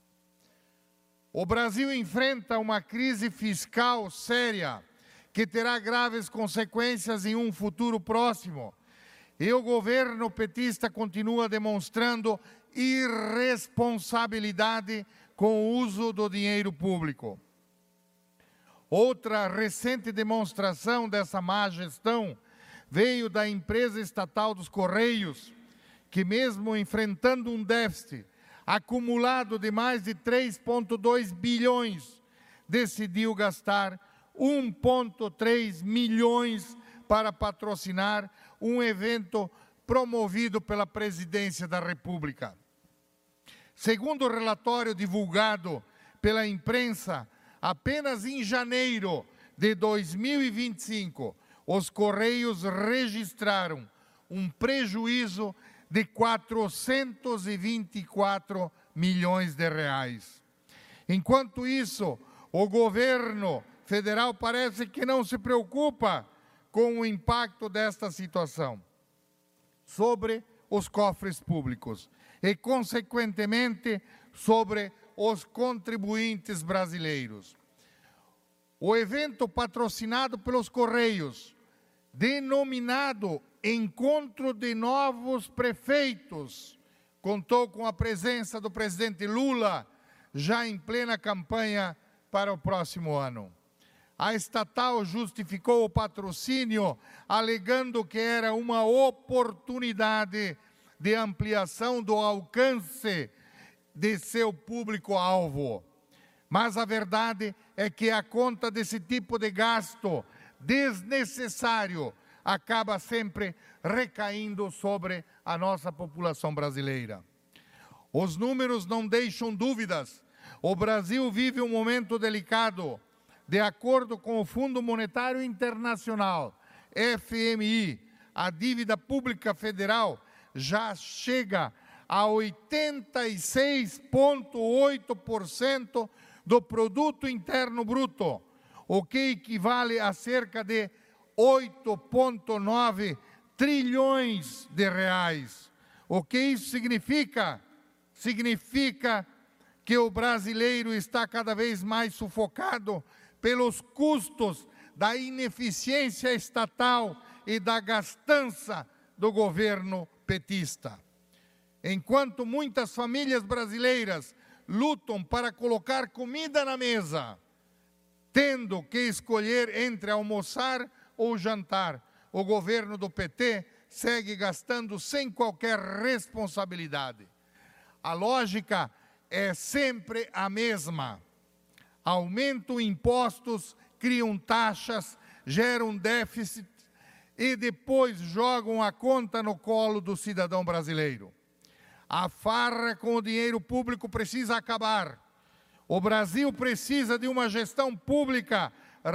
O Brasil enfrenta uma crise fiscal séria, que terá graves consequências em um futuro próximo. E o governo petista continua demonstrando irresponsabilidade com o uso do dinheiro público. Outra recente demonstração dessa má gestão veio da empresa estatal dos Correios, que mesmo enfrentando um déficit acumulado de mais de três vírgula dois bilhões, decidiu gastar um vírgula três milhões para patrocinar um evento promovido pela Presidência da República. Segundo o relatório divulgado pela imprensa, apenas em janeiro de dois mil e vinte e cinco, os Correios registraram um prejuízo de quatrocentos e vinte e quatro milhões de reais. Enquanto isso, o governo federal parece que não se preocupa com o impacto desta situação sobre os cofres públicos e, consequentemente, sobre os contribuintes brasileiros. O evento patrocinado pelos Correios, denominado Encontro de Novos Prefeitos, contou com a presença do presidente Lula, já em plena campanha para o próximo ano. A estatal justificou o patrocínio, alegando que era uma oportunidade de ampliação do alcance de seu público-alvo. Mas a verdade é que a conta desse tipo de gasto desnecessário acaba sempre recaindo sobre a nossa população brasileira. Os números não deixam dúvidas. O Brasil vive um momento delicado. De acordo com o Fundo Monetário Internacional, F M I, a dívida pública federal já chega a oitenta e seis vírgula oito por cento do produto interno bruto, o que equivale a cerca de oito vírgula nove trilhões de reais. O que isso significa? Significa que o brasileiro está cada vez mais sufocado pelos custos da ineficiência estatal e da gastança do governo petista. Enquanto muitas famílias brasileiras lutam para colocar comida na mesa, tendo que escolher entre almoçar ou jantar, o governo do P T segue gastando sem qualquer responsabilidade. A lógica é sempre a mesma. Aumentam impostos, criam taxas, geram déficit e depois jogam a conta no colo do cidadão brasileiro. A farra com o dinheiro público precisa acabar. O Brasil precisa de uma gestão pública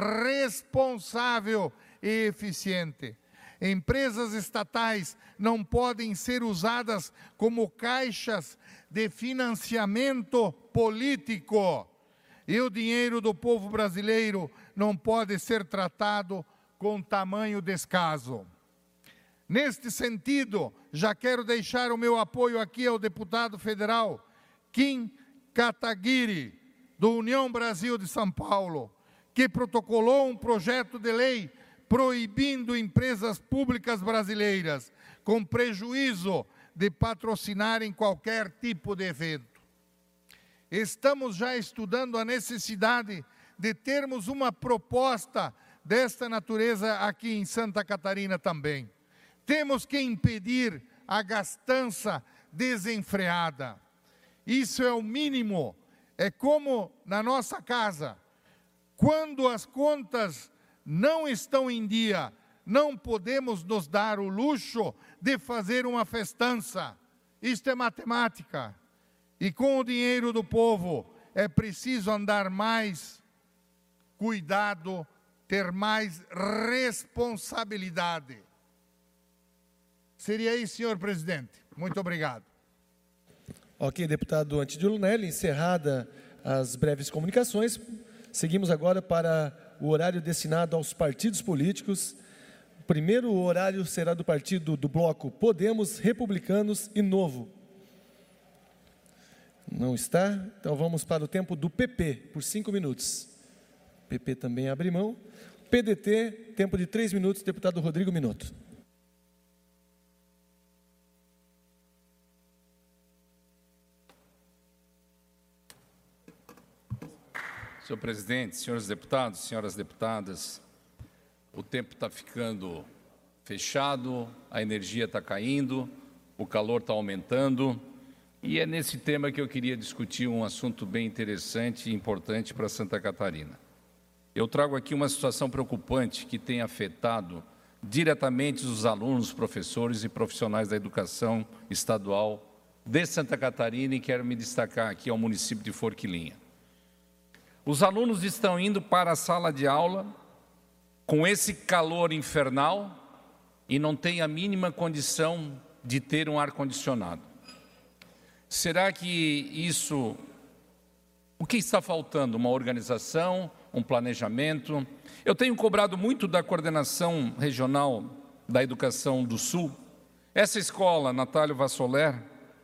responsável e eficiente. Empresas estatais não podem ser usadas como caixas de financiamento político. E o dinheiro do povo brasileiro não pode ser tratado com tamanho descaso. Neste sentido, já quero deixar o meu apoio aqui ao deputado federal Kim Kataguiri, do União Brasil de São Paulo, que protocolou um projeto de lei proibindo empresas públicas brasileiras com prejuízo de patrocinarem qualquer tipo de evento. Estamos já estudando a necessidade de termos uma proposta desta natureza aqui em Santa Catarina também. Temos que impedir a gastança desenfreada. Isso é o mínimo. É como na nossa casa. Quando as contas não estão em dia. Não podemos nos dar o luxo de fazer uma festança. Isto é matemática. E com o dinheiro do povo é preciso andar mais cuidado, ter mais responsabilidade. Seria isso, senhor presidente. Muito obrigado. Ok, deputado Antídio Lunelli, encerrada as breves comunicações, seguimos agora para o horário destinado aos partidos políticos. O primeiro horário será do partido do bloco Podemos, Republicanos e Novo. Não está? Então vamos para o tempo do P P, por cinco minutos. P P também abre mão. P D T, tempo de três minutos, deputado Rodrigo Minotto. Senhor presidente, senhores deputados, senhoras deputadas, o tempo está ficando fechado, a energia está caindo, o calor está aumentando, e é nesse tema que eu queria discutir um assunto bem interessante e importante para Santa Catarina. Eu trago aqui uma situação preocupante que tem afetado diretamente os alunos, professores e profissionais da educação estadual de Santa Catarina, e quero me destacar aqui ao município de Forquilinha. Os alunos estão indo para a sala de aula com esse calor infernal e não têm a mínima condição de ter um ar-condicionado. Será que isso... O que está faltando? Uma organização, um planejamento? Eu tenho cobrado muito da coordenação regional da educação do Sul. Essa escola, Natálio Vassoler,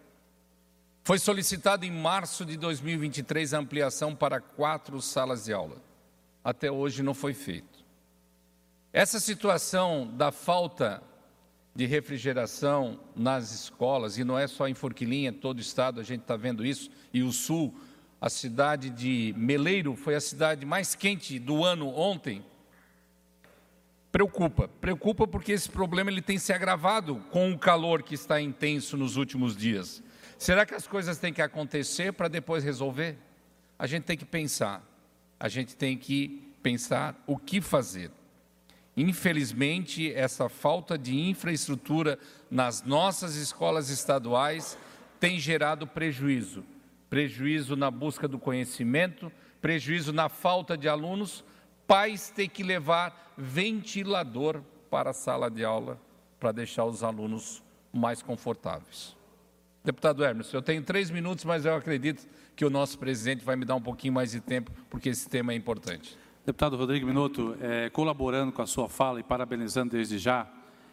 foi solicitada em março de dois mil e vinte e três a ampliação para quatro salas de aula. Até hoje não foi feito. Essa situação da falta de refrigeração nas escolas, e não é só em Forquilinha, todo o estado a gente está vendo isso, e o Sul, a cidade de Meleiro, foi a cidade mais quente do ano ontem, preocupa. Preocupa porque esse problema ele tem se agravado com o calor que está intenso nos últimos dias. Será que as coisas têm que acontecer para depois resolver? A gente tem que pensar, a gente tem que pensar o que fazer. Infelizmente, essa falta de infraestrutura nas nossas escolas estaduais tem gerado prejuízo. Prejuízo na busca do conhecimento, prejuízo na falta de alunos, pais têm que levar ventilador para a sala de aula para deixar os alunos mais confortáveis. Deputado Hermes, eu tenho três minutos, mas eu acredito que o nosso presidente vai me dar um pouquinho mais de tempo, porque esse tema é importante. Deputado Rodrigo Minotto, é, colaborando com a sua fala e parabenizando desde já,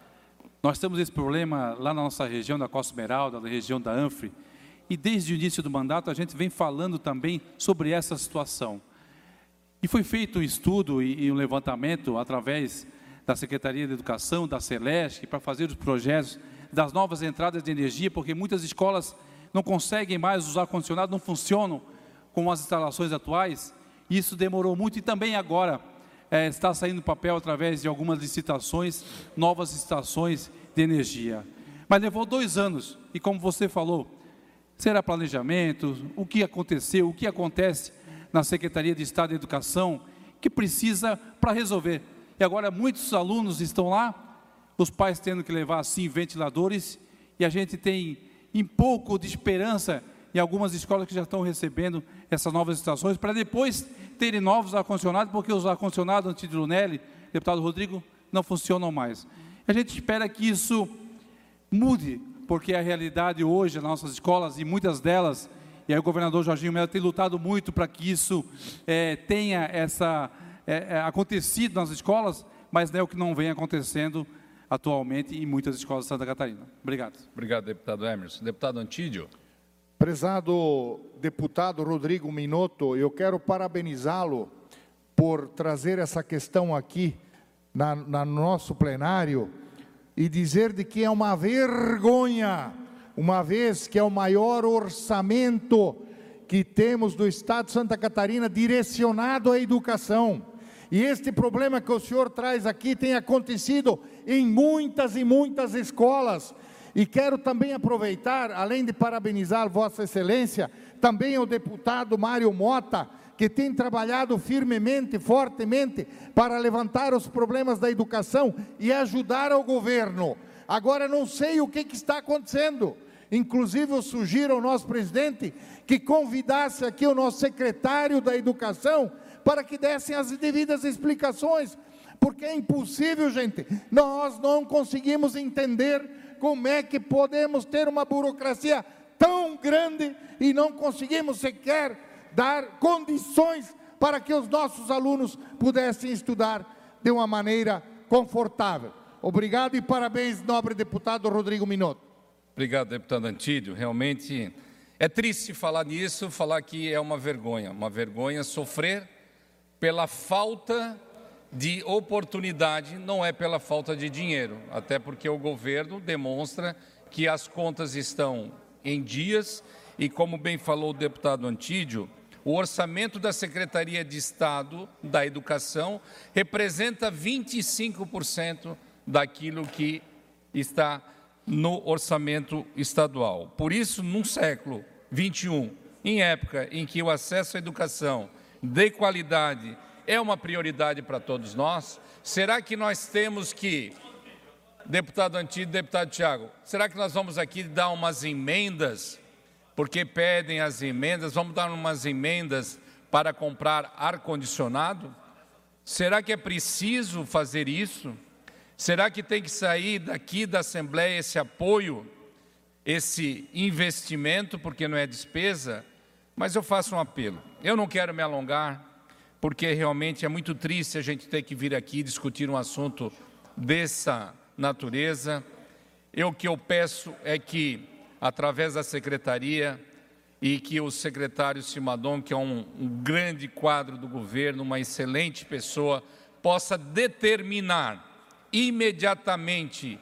nós temos esse problema lá na nossa região da Costa Esmeralda, na região da Anfre, e desde o início do mandato a gente vem falando também sobre essa situação. E foi feito um estudo e, e um levantamento através da Secretaria de Educação, da Celesc, para fazer os projetos das novas entradas de energia, porque muitas escolas não conseguem mais, os ar-condicionados não funcionam com as instalações atuais, e isso demorou muito, e também agora é, está saindo papel através de algumas licitações, novas estações de energia. Mas levou dois anos, e como você falou, será planejamento, o que aconteceu, o que acontece na Secretaria de Estado de Educação, que precisa para resolver. E agora muitos alunos estão lá, os pais tendo que levar, sim, ventiladores, e a gente tem um pouco de esperança em algumas escolas que já estão recebendo essas novas estações, para depois terem novos ar-condicionados, porque os ar-condicionados Antídio Lunelli, deputado Rodrigo, não funcionam mais. A gente espera que isso mude, porque a realidade hoje nas nossas escolas, e muitas delas, e aí o governador Jorginho Mello tem lutado muito para que isso é, tenha essa, é, é, acontecido nas escolas, mas é o que não vem acontecendo atualmente em muitas escolas de Santa Catarina. Obrigado. Obrigado, deputado Emerson. Deputado Antídio. Prezado deputado Rodrigo Minotto, eu quero parabenizá-lo por trazer essa questão aqui na, na nosso plenário e dizer de que é uma vergonha, uma vez que é o maior orçamento que temos do Estado de Santa Catarina direcionado à educação. E este problema que o senhor traz aqui tem acontecido em muitas e muitas escolas. E quero também aproveitar, além de parabenizar Vossa Excelência, também o deputado Mário Mota, que tem trabalhado firmemente, fortemente, para levantar os problemas da educação e ajudar ao governo. Agora não sei o que, que está acontecendo. Inclusive eu sugiro ao nosso presidente que convidasse aqui o nosso secretário da Educação para que dessem as devidas explicações, porque é impossível, gente, nós não conseguimos entender como é que podemos ter uma burocracia tão grande e não conseguimos sequer dar condições para que os nossos alunos pudessem estudar de uma maneira confortável. Obrigado e parabéns, nobre deputado Rodrigo Minotto. Obrigado, deputado Antídio. Realmente é triste falar nisso, falar que é uma vergonha, uma vergonha sofrer pela falta de oportunidade, não é pela falta de dinheiro, até porque o governo demonstra que as contas estão em dias e, como bem falou o deputado Antídio, o orçamento da Secretaria de Estado da Educação representa vinte e cinco por cento daquilo que está no orçamento estadual. Por isso, num século vinte e um, em época em que o acesso à educação de qualidade é uma prioridade para todos nós, será que nós temos que, deputado Antídio, deputado Tiago, será que nós vamos aqui dar umas emendas, porque pedem as emendas, vamos dar umas emendas para comprar ar-condicionado? Será que é preciso fazer isso? Será que tem que sair daqui da Assembleia esse apoio, esse investimento, porque não é despesa? Mas eu faço um apelo. Eu não quero me alongar, porque realmente é muito triste a gente ter que vir aqui discutir um assunto dessa natureza. Eu, o que eu peço é que, através da Secretaria, e que o secretário Simadon, que é um, um grande quadro do governo, uma excelente pessoa, possa determinar imediatamente.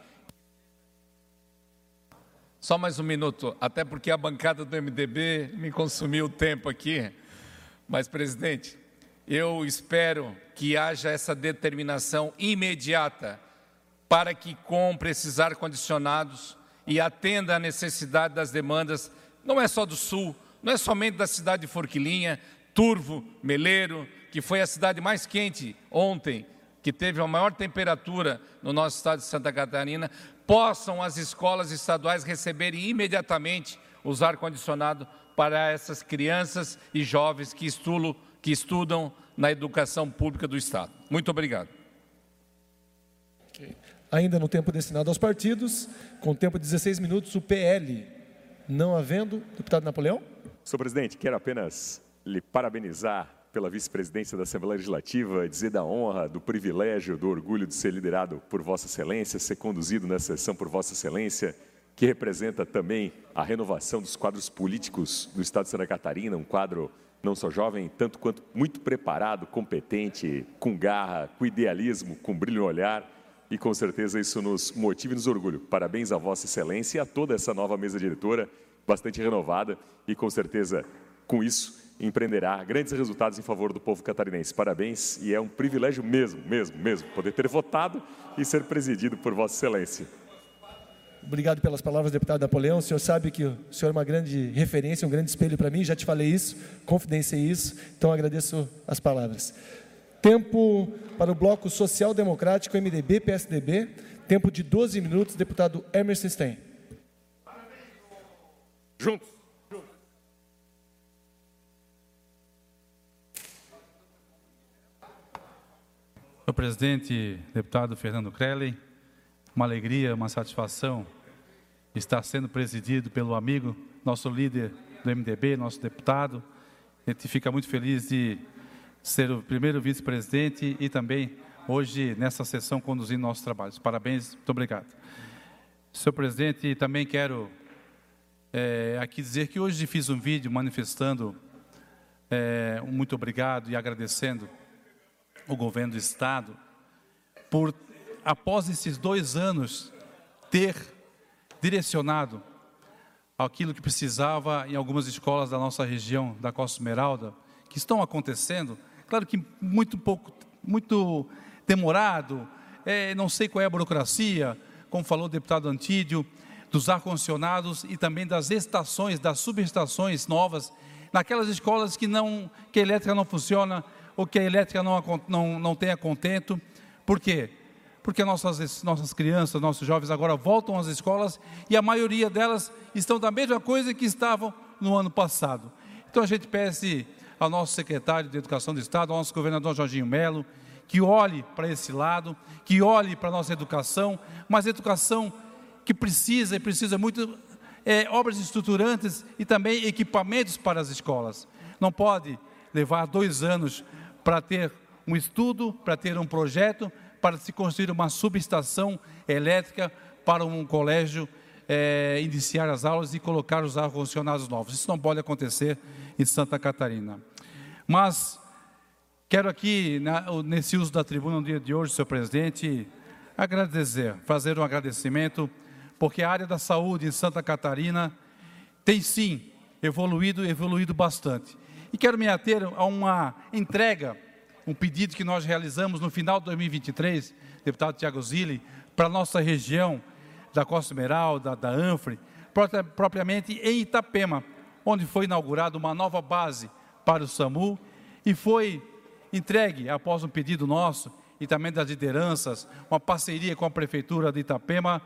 Só mais um minuto, até porque a bancada do M D B me consumiu o tempo aqui. Mas, presidente, eu espero que haja essa determinação imediata para que compre esses ar-condicionados e atenda à necessidade das demandas, não é só do Sul, não é somente da cidade de Forquilinha, Turvo, Meleiro, que foi a cidade mais quente ontem, que teve a maior temperatura no nosso estado de Santa Catarina, possam as escolas estaduais receberem imediatamente os ar-condicionado para essas crianças e jovens que estudam, que estudam na educação pública do estado. Muito obrigado. Ainda no tempo destinado aos partidos, com tempo de dezesseis minutos, o P L, não havendo. Deputado Napoleão. Senhor presidente, quero apenas lhe parabenizar pela vice-presidência da Assembleia Legislativa, dizer da honra, do privilégio, do orgulho de ser liderado por Vossa Excelência, ser conduzido nessa sessão por Vossa Excelência, que representa também a renovação dos quadros políticos do Estado de Santa Catarina, um quadro não só jovem, tanto quanto muito preparado, competente, com garra, com idealismo, com brilho no olhar, e com certeza isso nos motiva e nos orgulha. Parabéns a Vossa Excelência e a toda essa nova mesa diretora, bastante renovada, e com certeza, com isso, empreenderá grandes resultados em favor do povo catarinense. Parabéns, e é um privilégio mesmo, mesmo, mesmo, poder ter votado e ser presidido por Vossa Excelência. Obrigado pelas palavras, deputado Napoleão. O senhor sabe que o senhor é uma grande referência, um grande espelho para mim, já te falei isso, confidenciei isso, então agradeço as palavras. Tempo para o Bloco Social Democrático, M D B, P S D B, tempo de doze minutos, deputado Emerson Stein. Juntos. Senhor presidente, deputado Fernando Crelli, uma alegria, uma satisfação estar sendo presidido pelo amigo, nosso líder do M D B, nosso deputado. A gente fica muito feliz de ser o primeiro vice-presidente e também hoje nessa sessão conduzindo nossos trabalhos. Parabéns, muito obrigado. Senhor presidente, também quero é, aqui dizer que hoje fiz um vídeo manifestando é, um muito obrigado e agradecendo o governo do Estado por, após esses dois anos, ter direcionado aquilo que precisava em algumas escolas da nossa região, da Costa Esmeralda, que estão acontecendo, claro que muito pouco, muito demorado, é, não sei qual é a burocracia, como falou o deputado Antídio, dos ar-condicionados e também das estações, das subestações novas naquelas escolas que, não, que a elétrica não funciona ou que a elétrica não, não, não tenha contento. Por quê? Porque nossas, nossas crianças, nossos jovens agora voltam às escolas e a maioria delas estão da mesma coisa que estavam no ano passado. Então a gente pede ao nosso secretário de Educação do Estado, ao nosso governador Jorginho Melo, que olhe para esse lado, que olhe para a nossa educação, mas educação que precisa, e precisa muito, é, obras estruturantes e também equipamentos para as escolas. Não pode levar dois anos para ter um estudo, para ter um projeto, para se construir uma subestação elétrica para um colégio é, iniciar as aulas e colocar os ar-condicionados novos. Isso não pode acontecer em Santa Catarina. Mas quero aqui, nesse uso da tribuna no dia de hoje, senhor presidente, agradecer, fazer um agradecimento, porque a área da saúde em Santa Catarina tem sim evoluído, evoluído bastante. E quero me ater a uma entrega, um pedido que nós realizamos no final de dois mil e vinte e três, deputado Tiago Zilli, para a nossa região da Costa Esmeralda, da Anfre, propriamente em Itapema, onde foi inaugurada uma nova base para o SAMU e foi entregue, após um pedido nosso e também das lideranças, uma parceria com a Prefeitura de Itapema,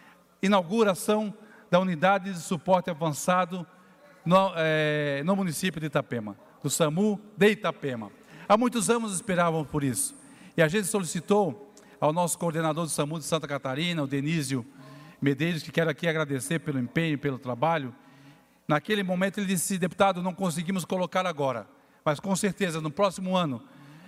inauguração da unidade de suporte avançado no, é, no município de Itapema, do SAMU de Itapema. Há muitos anos esperávamos por isso. E a gente solicitou ao nosso coordenador do SAMU de Santa Catarina, o Denísio Medeiros, que quero aqui agradecer pelo empenho, pelo trabalho. Naquele momento ele disse, deputado, não conseguimos colocar agora, mas com certeza no próximo ano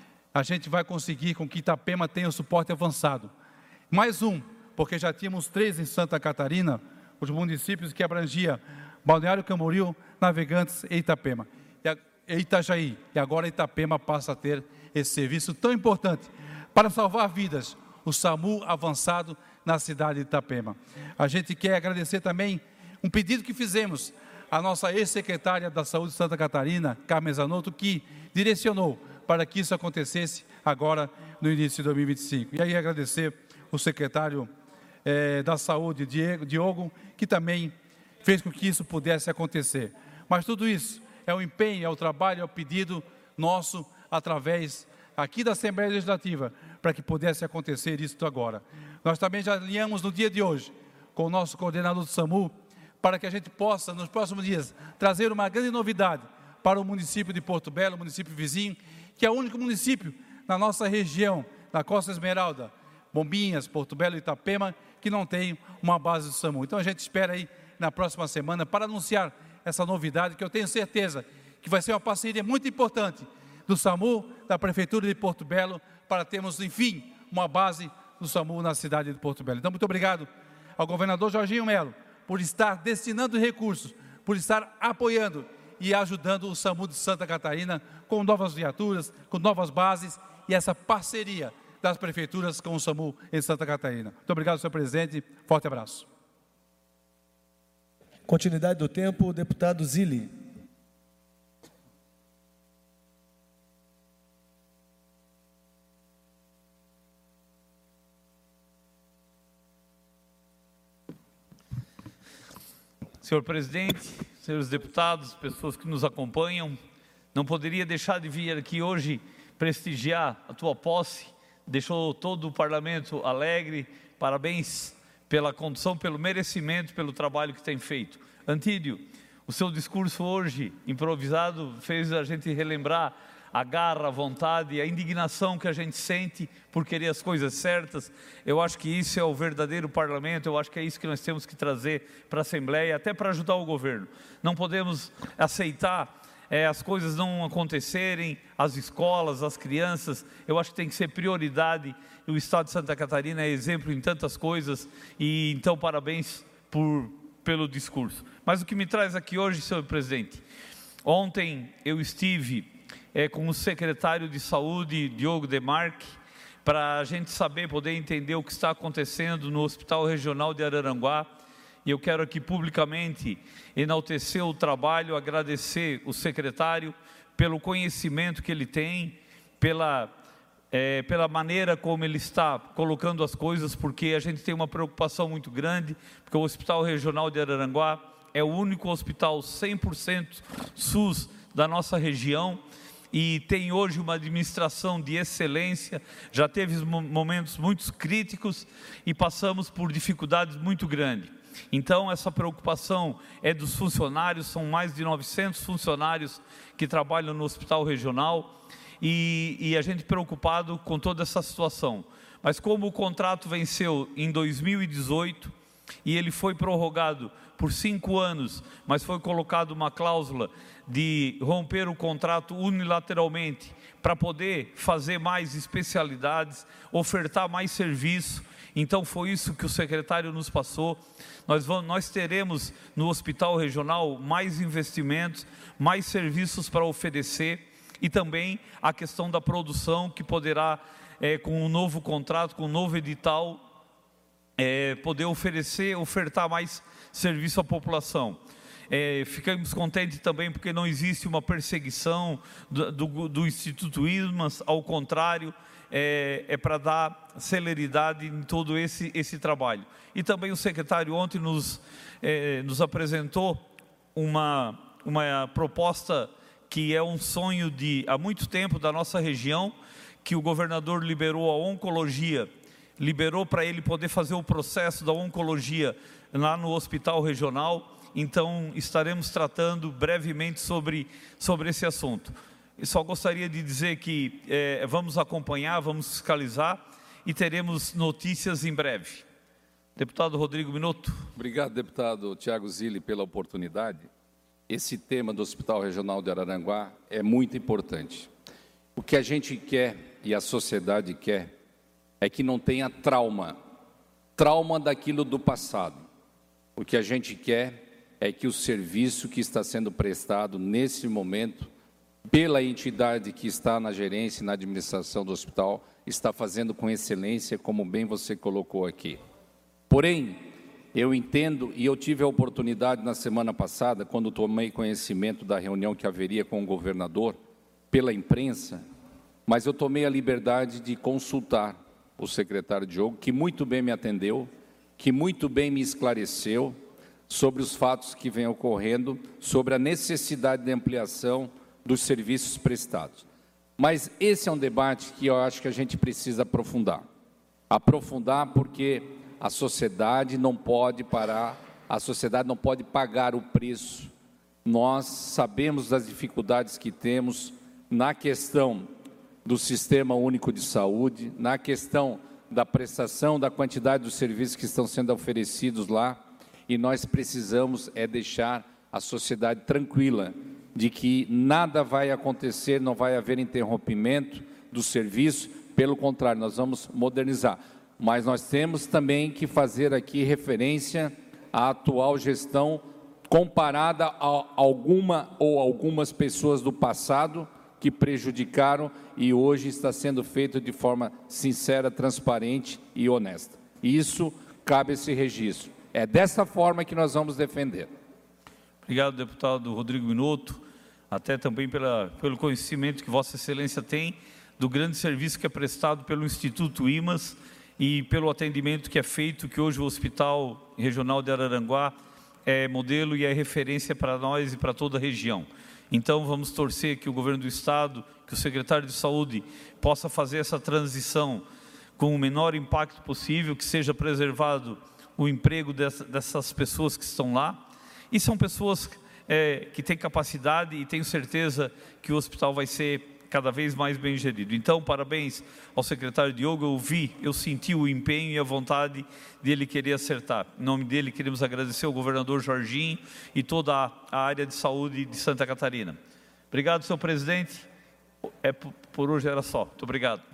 a gente vai conseguir com que Itapema tenha o suporte avançado. Mais um, porque já tínhamos três em Santa Catarina, os municípios que abrangia Balneário Camboriú, Navegantes e Itapema. E a, Itajaí, e agora Itapema passa a ter esse serviço tão importante para salvar vidas, o SAMU avançado na cidade de Itapema. A gente quer agradecer também um pedido que fizemos à nossa ex-secretária da Saúde de Santa Catarina, Carmen Zanotto, que direcionou para que isso acontecesse agora no início de dois mil e vinte e cinco. E aí agradecer o secretário eh, da Saúde, Diego, Diogo, que também fez com que isso pudesse acontecer. Mas tudo isso é o empenho, é o trabalho, é o pedido nosso através aqui da Assembleia Legislativa para que pudesse acontecer isso agora. Nós também já alinhamos no dia de hoje com o nosso coordenador do SAMU para que a gente possa, nos próximos dias, trazer uma grande novidade para o município de Porto Belo, município vizinho, que é o único município na nossa região, na Costa Esmeralda, Bombinhas, Porto Belo e Itapema, que não tem uma base do SAMU. Então a gente espera aí na próxima semana para anunciar essa novidade, que eu tenho certeza que vai ser uma parceria muito importante do SAMU, da Prefeitura de Porto Belo, para termos, enfim, uma base do SAMU na cidade de Porto Belo. Então, muito obrigado ao governador Jorginho Melo por estar destinando recursos, por estar apoiando e ajudando o SAMU de Santa Catarina com novas viaturas, com novas bases e essa parceria das prefeituras com o SAMU em Santa Catarina. Muito obrigado, senhor presidente. Forte abraço. Continuidade do tempo, deputado Zilli. Senhor presidente, senhores deputados, pessoas que nos acompanham, não poderia deixar de vir aqui hoje prestigiar a tua posse, deixou todo o parlamento alegre, parabéns pela condução, pelo merecimento, pelo trabalho que tem feito. Antídio, o seu discurso hoje, improvisado, fez a gente relembrar a garra, a vontade, a indignação que a gente sente por querer as coisas certas. Eu acho que isso é o verdadeiro parlamento, eu acho que é isso que nós temos que trazer para a Assembleia, até para ajudar o governo. Não podemos aceitar é, as coisas não acontecerem, as escolas, as crianças, eu acho que tem que ser prioridade. O Estado de Santa Catarina é exemplo em tantas coisas, e então parabéns por, pelo discurso. Mas o que me traz aqui hoje, senhor presidente, ontem eu estive é, com o secretário de Saúde, Diogo Demarque, para a gente saber, poder entender o que está acontecendo no Hospital Regional de Araranguá. E eu quero aqui publicamente enaltecer o trabalho, agradecer o secretário pelo conhecimento que ele tem, pela, é, pela maneira como ele está colocando as coisas, porque a gente tem uma preocupação muito grande, porque o Hospital Regional de Araranguá é o único hospital cem por cento SUS da nossa região e tem hoje uma administração de excelência. Já teve momentos muito críticos e passamos por dificuldades muito grandes. Então, essa preocupação é dos funcionários, são mais de novecentos funcionários que trabalham no hospital regional e, e a gente preocupado com toda essa situação. Mas como o contrato venceu em dois mil e dezoito e ele foi prorrogado por cinco anos, mas foi colocado uma cláusula de romper o contrato unilateralmente para poder fazer mais especialidades, ofertar mais serviço. Então foi isso que o secretário nos passou. Nós, vamos, nós teremos no hospital regional mais investimentos, mais serviços para oferecer e também a questão da produção que poderá, é, com um novo contrato, com um novo edital, é, poder oferecer, ofertar mais serviço à população. É, ficamos contentes também porque não existe uma perseguição do, do, do Instituto IMAS, ao contrário, é, é para dar celeridade em todo esse, esse trabalho. E também o secretário ontem nos, é, nos apresentou uma, uma proposta que é um sonho de há muito tempo da nossa região, que o governador liberou a oncologia, liberou para ele poder fazer o processo da oncologia lá no hospital regional. Então, estaremos tratando brevemente sobre, sobre esse assunto. Eu só gostaria de dizer que é, vamos acompanhar, vamos fiscalizar e teremos notícias em breve. Deputado Rodrigo Minotto. Obrigado, deputado Tiago Zilli, pela oportunidade. Esse tema do Hospital Regional de Araranguá é muito importante. O que a gente quer e a sociedade quer é que não tenha trauma, trauma daquilo do passado. O que a gente quer é que o serviço que está sendo prestado nesse momento, pela entidade que está na gerência e na administração do hospital, está fazendo com excelência, como bem você colocou aqui. Porém, eu entendo, e eu tive a oportunidade na semana passada, quando tomei conhecimento da reunião que haveria com o governador, pela imprensa, mas eu tomei a liberdade de consultar o secretário Diogo, que muito bem me atendeu, que muito bem me esclareceu sobre os fatos que vêm ocorrendo, sobre a necessidade de ampliação dos serviços prestados. Mas esse é um debate que eu acho que a gente precisa aprofundar. Aprofundar porque a sociedade não pode parar, a sociedade não pode pagar o preço. Nós sabemos das dificuldades que temos na questão do Sistema Único de Saúde, na questão da prestação, da quantidade dos serviços que estão sendo oferecidos lá, e nós precisamos é deixar a sociedade tranquila de que nada vai acontecer, não vai haver interrompimento do serviço, pelo contrário, nós vamos modernizar. Mas nós temos também que fazer aqui referência à atual gestão comparada a alguma ou algumas pessoas do passado que prejudicaram e hoje está sendo feito de forma sincera, transparente e honesta. E isso cabe esse registro. É dessa forma que nós vamos defender. Obrigado, deputado Rodrigo Minotto, até também pela, pelo conhecimento que Vossa Excelência tem do grande serviço que é prestado pelo Instituto IMAS e pelo atendimento que é feito, que hoje o Hospital Regional de Araranguá é modelo e é referência para nós e para toda a região. Então, vamos torcer que o governo do Estado, que o secretário de Saúde possa fazer essa transição com o menor impacto possível, que seja preservado o emprego dessa, dessas pessoas que estão lá. E são pessoas é, que têm capacidade e tenho certeza que o hospital vai ser cada vez mais bem gerido. Então, parabéns ao secretário Diogo, eu vi, eu senti o empenho e a vontade dele querer acertar. Em nome dele, queremos agradecer ao governador Jorginho e toda a área de saúde de Santa Catarina. Obrigado, senhor presidente. É, por hoje era só. Muito obrigado.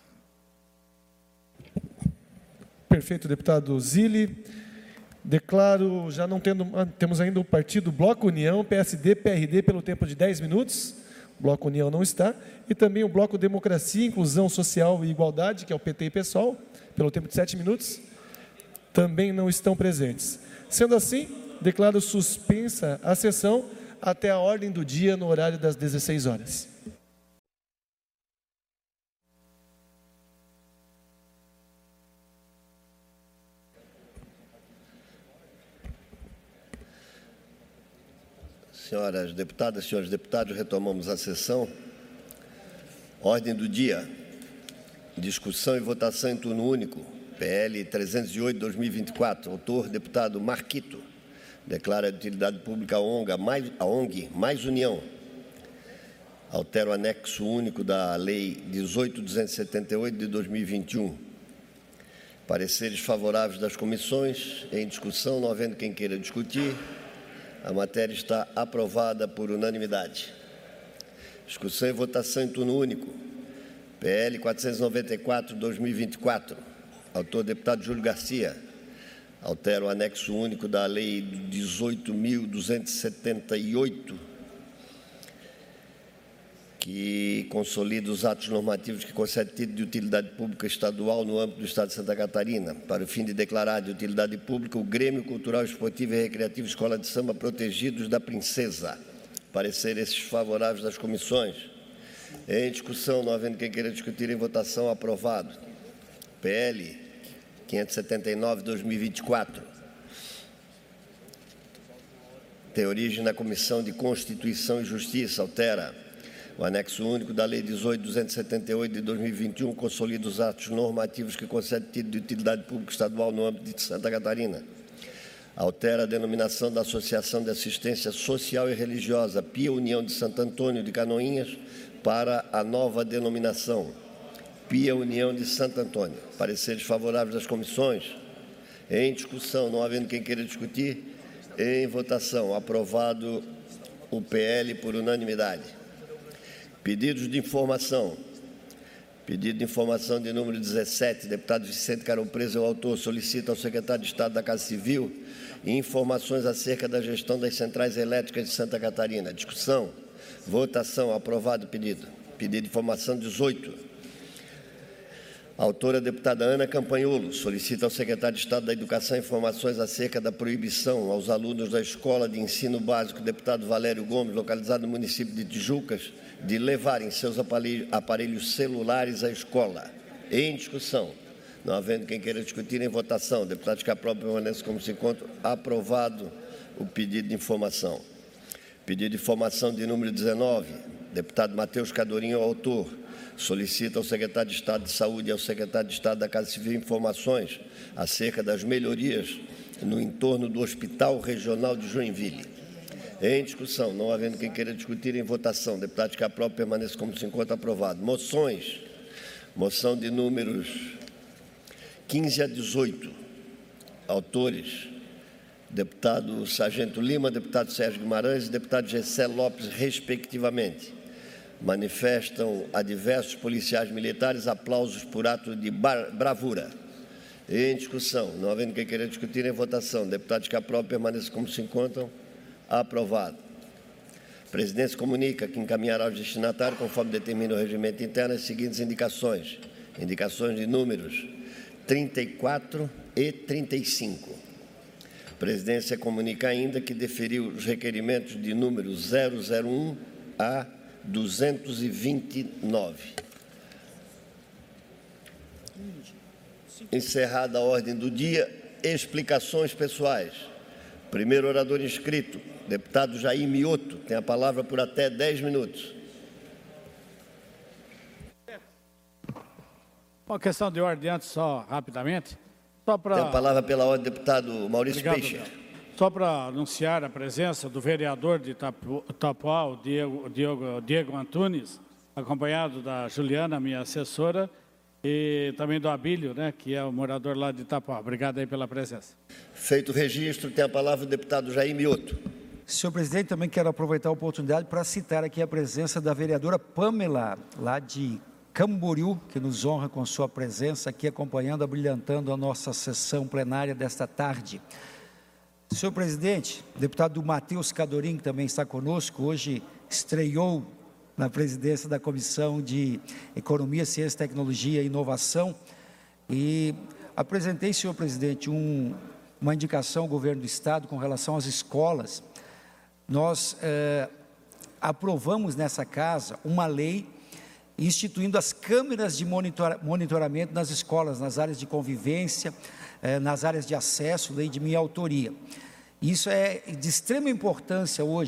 Perfeito, deputado Zilli. Declaro, já não tendo, temos ainda o partido Bloco União, P S D, P R D, pelo tempo de dez minutos. O Bloco União não está. E também o Bloco Democracia, Inclusão Social e Igualdade, que é o P T e PSOL, pelo tempo de sete minutos, também não estão presentes. Sendo assim, declaro suspensa a sessão até a ordem do dia no horário das dezesseis horas. Senhoras deputadas, senhores deputados, retomamos a sessão. Ordem do dia. Discussão e votação em turno único. P L trezentos e oito, dois mil e vinte e quatro. Autor, deputado Marquito. Declara de utilidade pública a ONG mais, a ONG mais União. Altera o anexo único da Lei dezoito mil duzentos e setenta e oito de dois mil e vinte e um. Pareceres favoráveis das comissões. Em discussão, não havendo quem queira discutir, a matéria está aprovada por unanimidade. Discussão e votação em turno único. P L quatrocentos e noventa e quatro, dois mil e vinte e quatro. Autor, deputado Júlio Garcia. Altera o anexo único da Lei dezoito mil duzentos e setenta e oito, que consolida os atos normativos que concedem título de utilidade pública estadual no âmbito do Estado de Santa Catarina, para o fim de declarar de utilidade pública o Grêmio Cultural, Esportivo e Recreativo Escola de Samba Protegidos da Princesa. Parecer esses favoráveis das comissões. Em discussão, não havendo quem queira discutir, em votação, aprovado. P L quinhentos e setenta e nove, dois mil e vinte e quatro. Tem origem na Comissão de Constituição e Justiça. Altera o anexo único da Lei dezoito mil duzentos e setenta e oito de dois mil e vinte e um, consolida os atos normativos que concedem título de utilidade pública estadual no âmbito de Santa Catarina. Altera a denominação da Associação de Assistência Social e Religiosa Pia União de Santo Antônio de Canoinhas para a nova denominação Pia União de Santo Antônio. Pareceres favoráveis das comissões. Em discussão, não havendo quem queira discutir, em votação, aprovado o P L por unanimidade. Pedidos de informação. Pedido de informação de número dezessete, deputado Vicente Carol Preso, é o autor, solicita ao secretário de Estado da Casa Civil informações acerca da gestão das centrais elétricas de Santa Catarina. Discussão, votação, aprovado o pedido. Pedido de informação dezoito. A autora, a deputada Ana Campanholo, solicita ao secretário de Estado da Educação informações acerca da proibição aos alunos da Escola de Ensino Básico, deputado Valério Gomes, localizado no município de Tijucas, de levarem seus aparelhos celulares à escola. Em discussão, não havendo quem queira discutir, em votação, deputados que aprovam permanecem como se encontram, aprovado o pedido de informação. Pedido de informação de número dezenove, deputado Matheus Cadorinho, autor, solicita ao secretário de Estado de Saúde e ao secretário de Estado da Casa Civil informações acerca das melhorias no entorno do Hospital Regional de Joinville. Em discussão, não havendo quem queira discutir, em votação, deputados que aprovam permaneçam como se encontra, aprovado. Moções. Moção de números quinze a dezoito. Autores, deputado Sargento Lima, deputado Sérgio Guimarães e deputado Gessé Lopes, respectivamente. Manifestam a diversos policiais militares aplausos por ato de bravura. Em discussão, não havendo quem queira discutir, em votação, deputados que aprovam permaneçam como se encontram, aprovado. A presidência comunica que encaminhará ao destinatário, conforme determina o regimento interno, as seguintes indicações. Indicações de números trinta e quatro e trinta e cinco. A presidência comunica ainda que deferiu os requerimentos de número zero zero um a duzentos e vinte e nove. Encerrada a ordem do dia, explicações pessoais. Primeiro orador inscrito, deputado Jair Mioto, tem a palavra por até dez minutos. Uma questão de ordem antes, só rapidamente. Só pra... Tem a palavra pela ordem, deputado Maurício Obrigado, Peixe. Deus. Só para anunciar a presença do vereador de Itapuá, Diego, Diego, Diego Antunes, acompanhado da Juliana, minha assessora, e também do Abílio, né, que é o morador lá de Itapuá. Obrigado aí pela presença. Feito o registro, tem a palavra o deputado Jair Mioto. Senhor presidente, também quero aproveitar a oportunidade para citar aqui a presença da vereadora Pamela, lá de Camboriú, que nos honra com sua presença aqui, acompanhando, abrilhantando a nossa sessão plenária desta tarde. Senhor presidente, deputado Matheus Cadorim, que também está conosco, hoje estreou na presidência da Comissão de Economia, Ciência, Tecnologia e Inovação, e apresentei, senhor presidente, um, uma indicação ao governo do Estado com relação às escolas. Nós eh, aprovamos nessa casa uma lei instituindo as câmeras de monitora, monitoramento nas escolas, nas áreas de convivência, eh, nas áreas de acesso, lei de minha autoria. Isso é de extrema importância hoje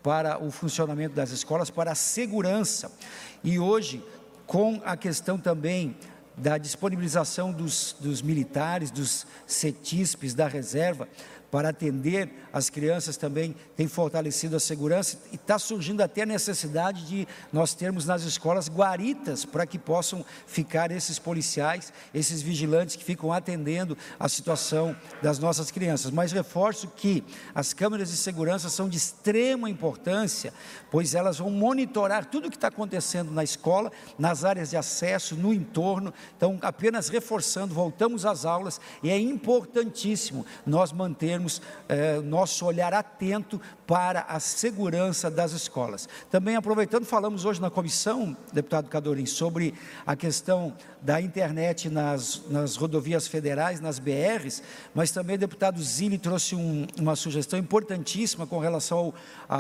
para o funcionamento das escolas, para a segurança. E hoje, com a questão também da disponibilização dos, dos militares, dos CETISPs, da reserva, para atender as crianças também, tem fortalecido a segurança e está surgindo até a necessidade de nós termos nas escolas guaritas para que possam ficar esses policiais, esses vigilantes que ficam atendendo a situação das nossas crianças. Mas reforço que as câmeras de segurança são de extrema importância, pois elas vão monitorar tudo o que está acontecendo na escola, nas áreas de acesso, no entorno. Então, apenas reforçando, voltamos às aulas e é importantíssimo nós mantermos É, nosso olhar atento para a segurança das escolas. Também aproveitando, falamos hoje na comissão, deputado Cadorim, sobre a questão da internet nas, nas rodovias federais, nas B Rs, mas também o deputado Zilli trouxe um, uma sugestão importantíssima com relação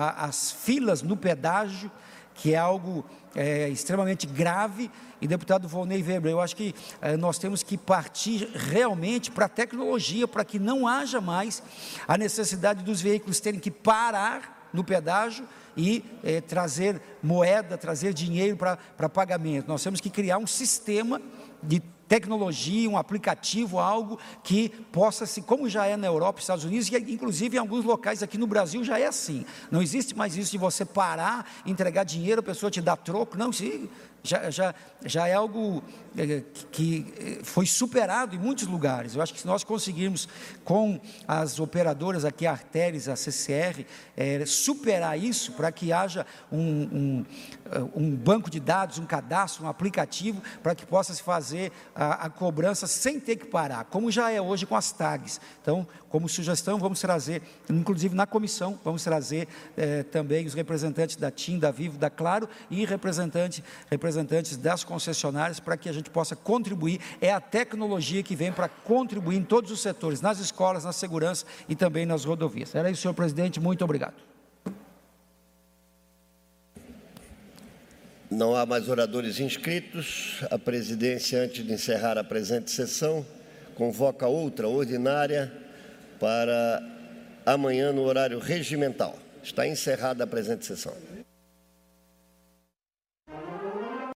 às filas no pedágio, que é algo é, extremamente grave. E deputado Volney Weber, eu acho que eh, nós temos que partir realmente para a tecnologia, para que não haja mais a necessidade dos veículos terem que parar no pedágio e eh, trazer moeda, trazer dinheiro para pagamento. Nós temos que criar um sistema de tecnologia, um aplicativo, algo que possa se, como já é na Europa, Estados Unidos, e inclusive em alguns locais aqui no Brasil já é assim. Não existe mais isso de você parar, entregar dinheiro, a pessoa te dá troco, não, se, já, já, já é algo é, que foi superado em muitos lugares. Eu acho que se nós conseguirmos, com as operadoras aqui, a Arteris, a C C R, é, superar isso, para que haja um, um, um banco de dados, um cadastro, um aplicativo, para que possa se fazer a, a cobrança sem ter que parar, como já é hoje com as tags. Então, como sugestão, vamos trazer, inclusive na comissão, vamos trazer é, também os representantes da TIM, da Vivo, da Claro e representante, representantes das concessionárias, para que a gente possa contribuir. É a tecnologia que vem para contribuir em todos os setores, nas escolas, na segurança e também nas rodovias. Era isso, senhor presidente, muito obrigado. Não há mais oradores inscritos. A presidência, antes de encerrar a presente sessão, convoca outra ordinária para amanhã no horário regimental. Está encerrada a presente sessão.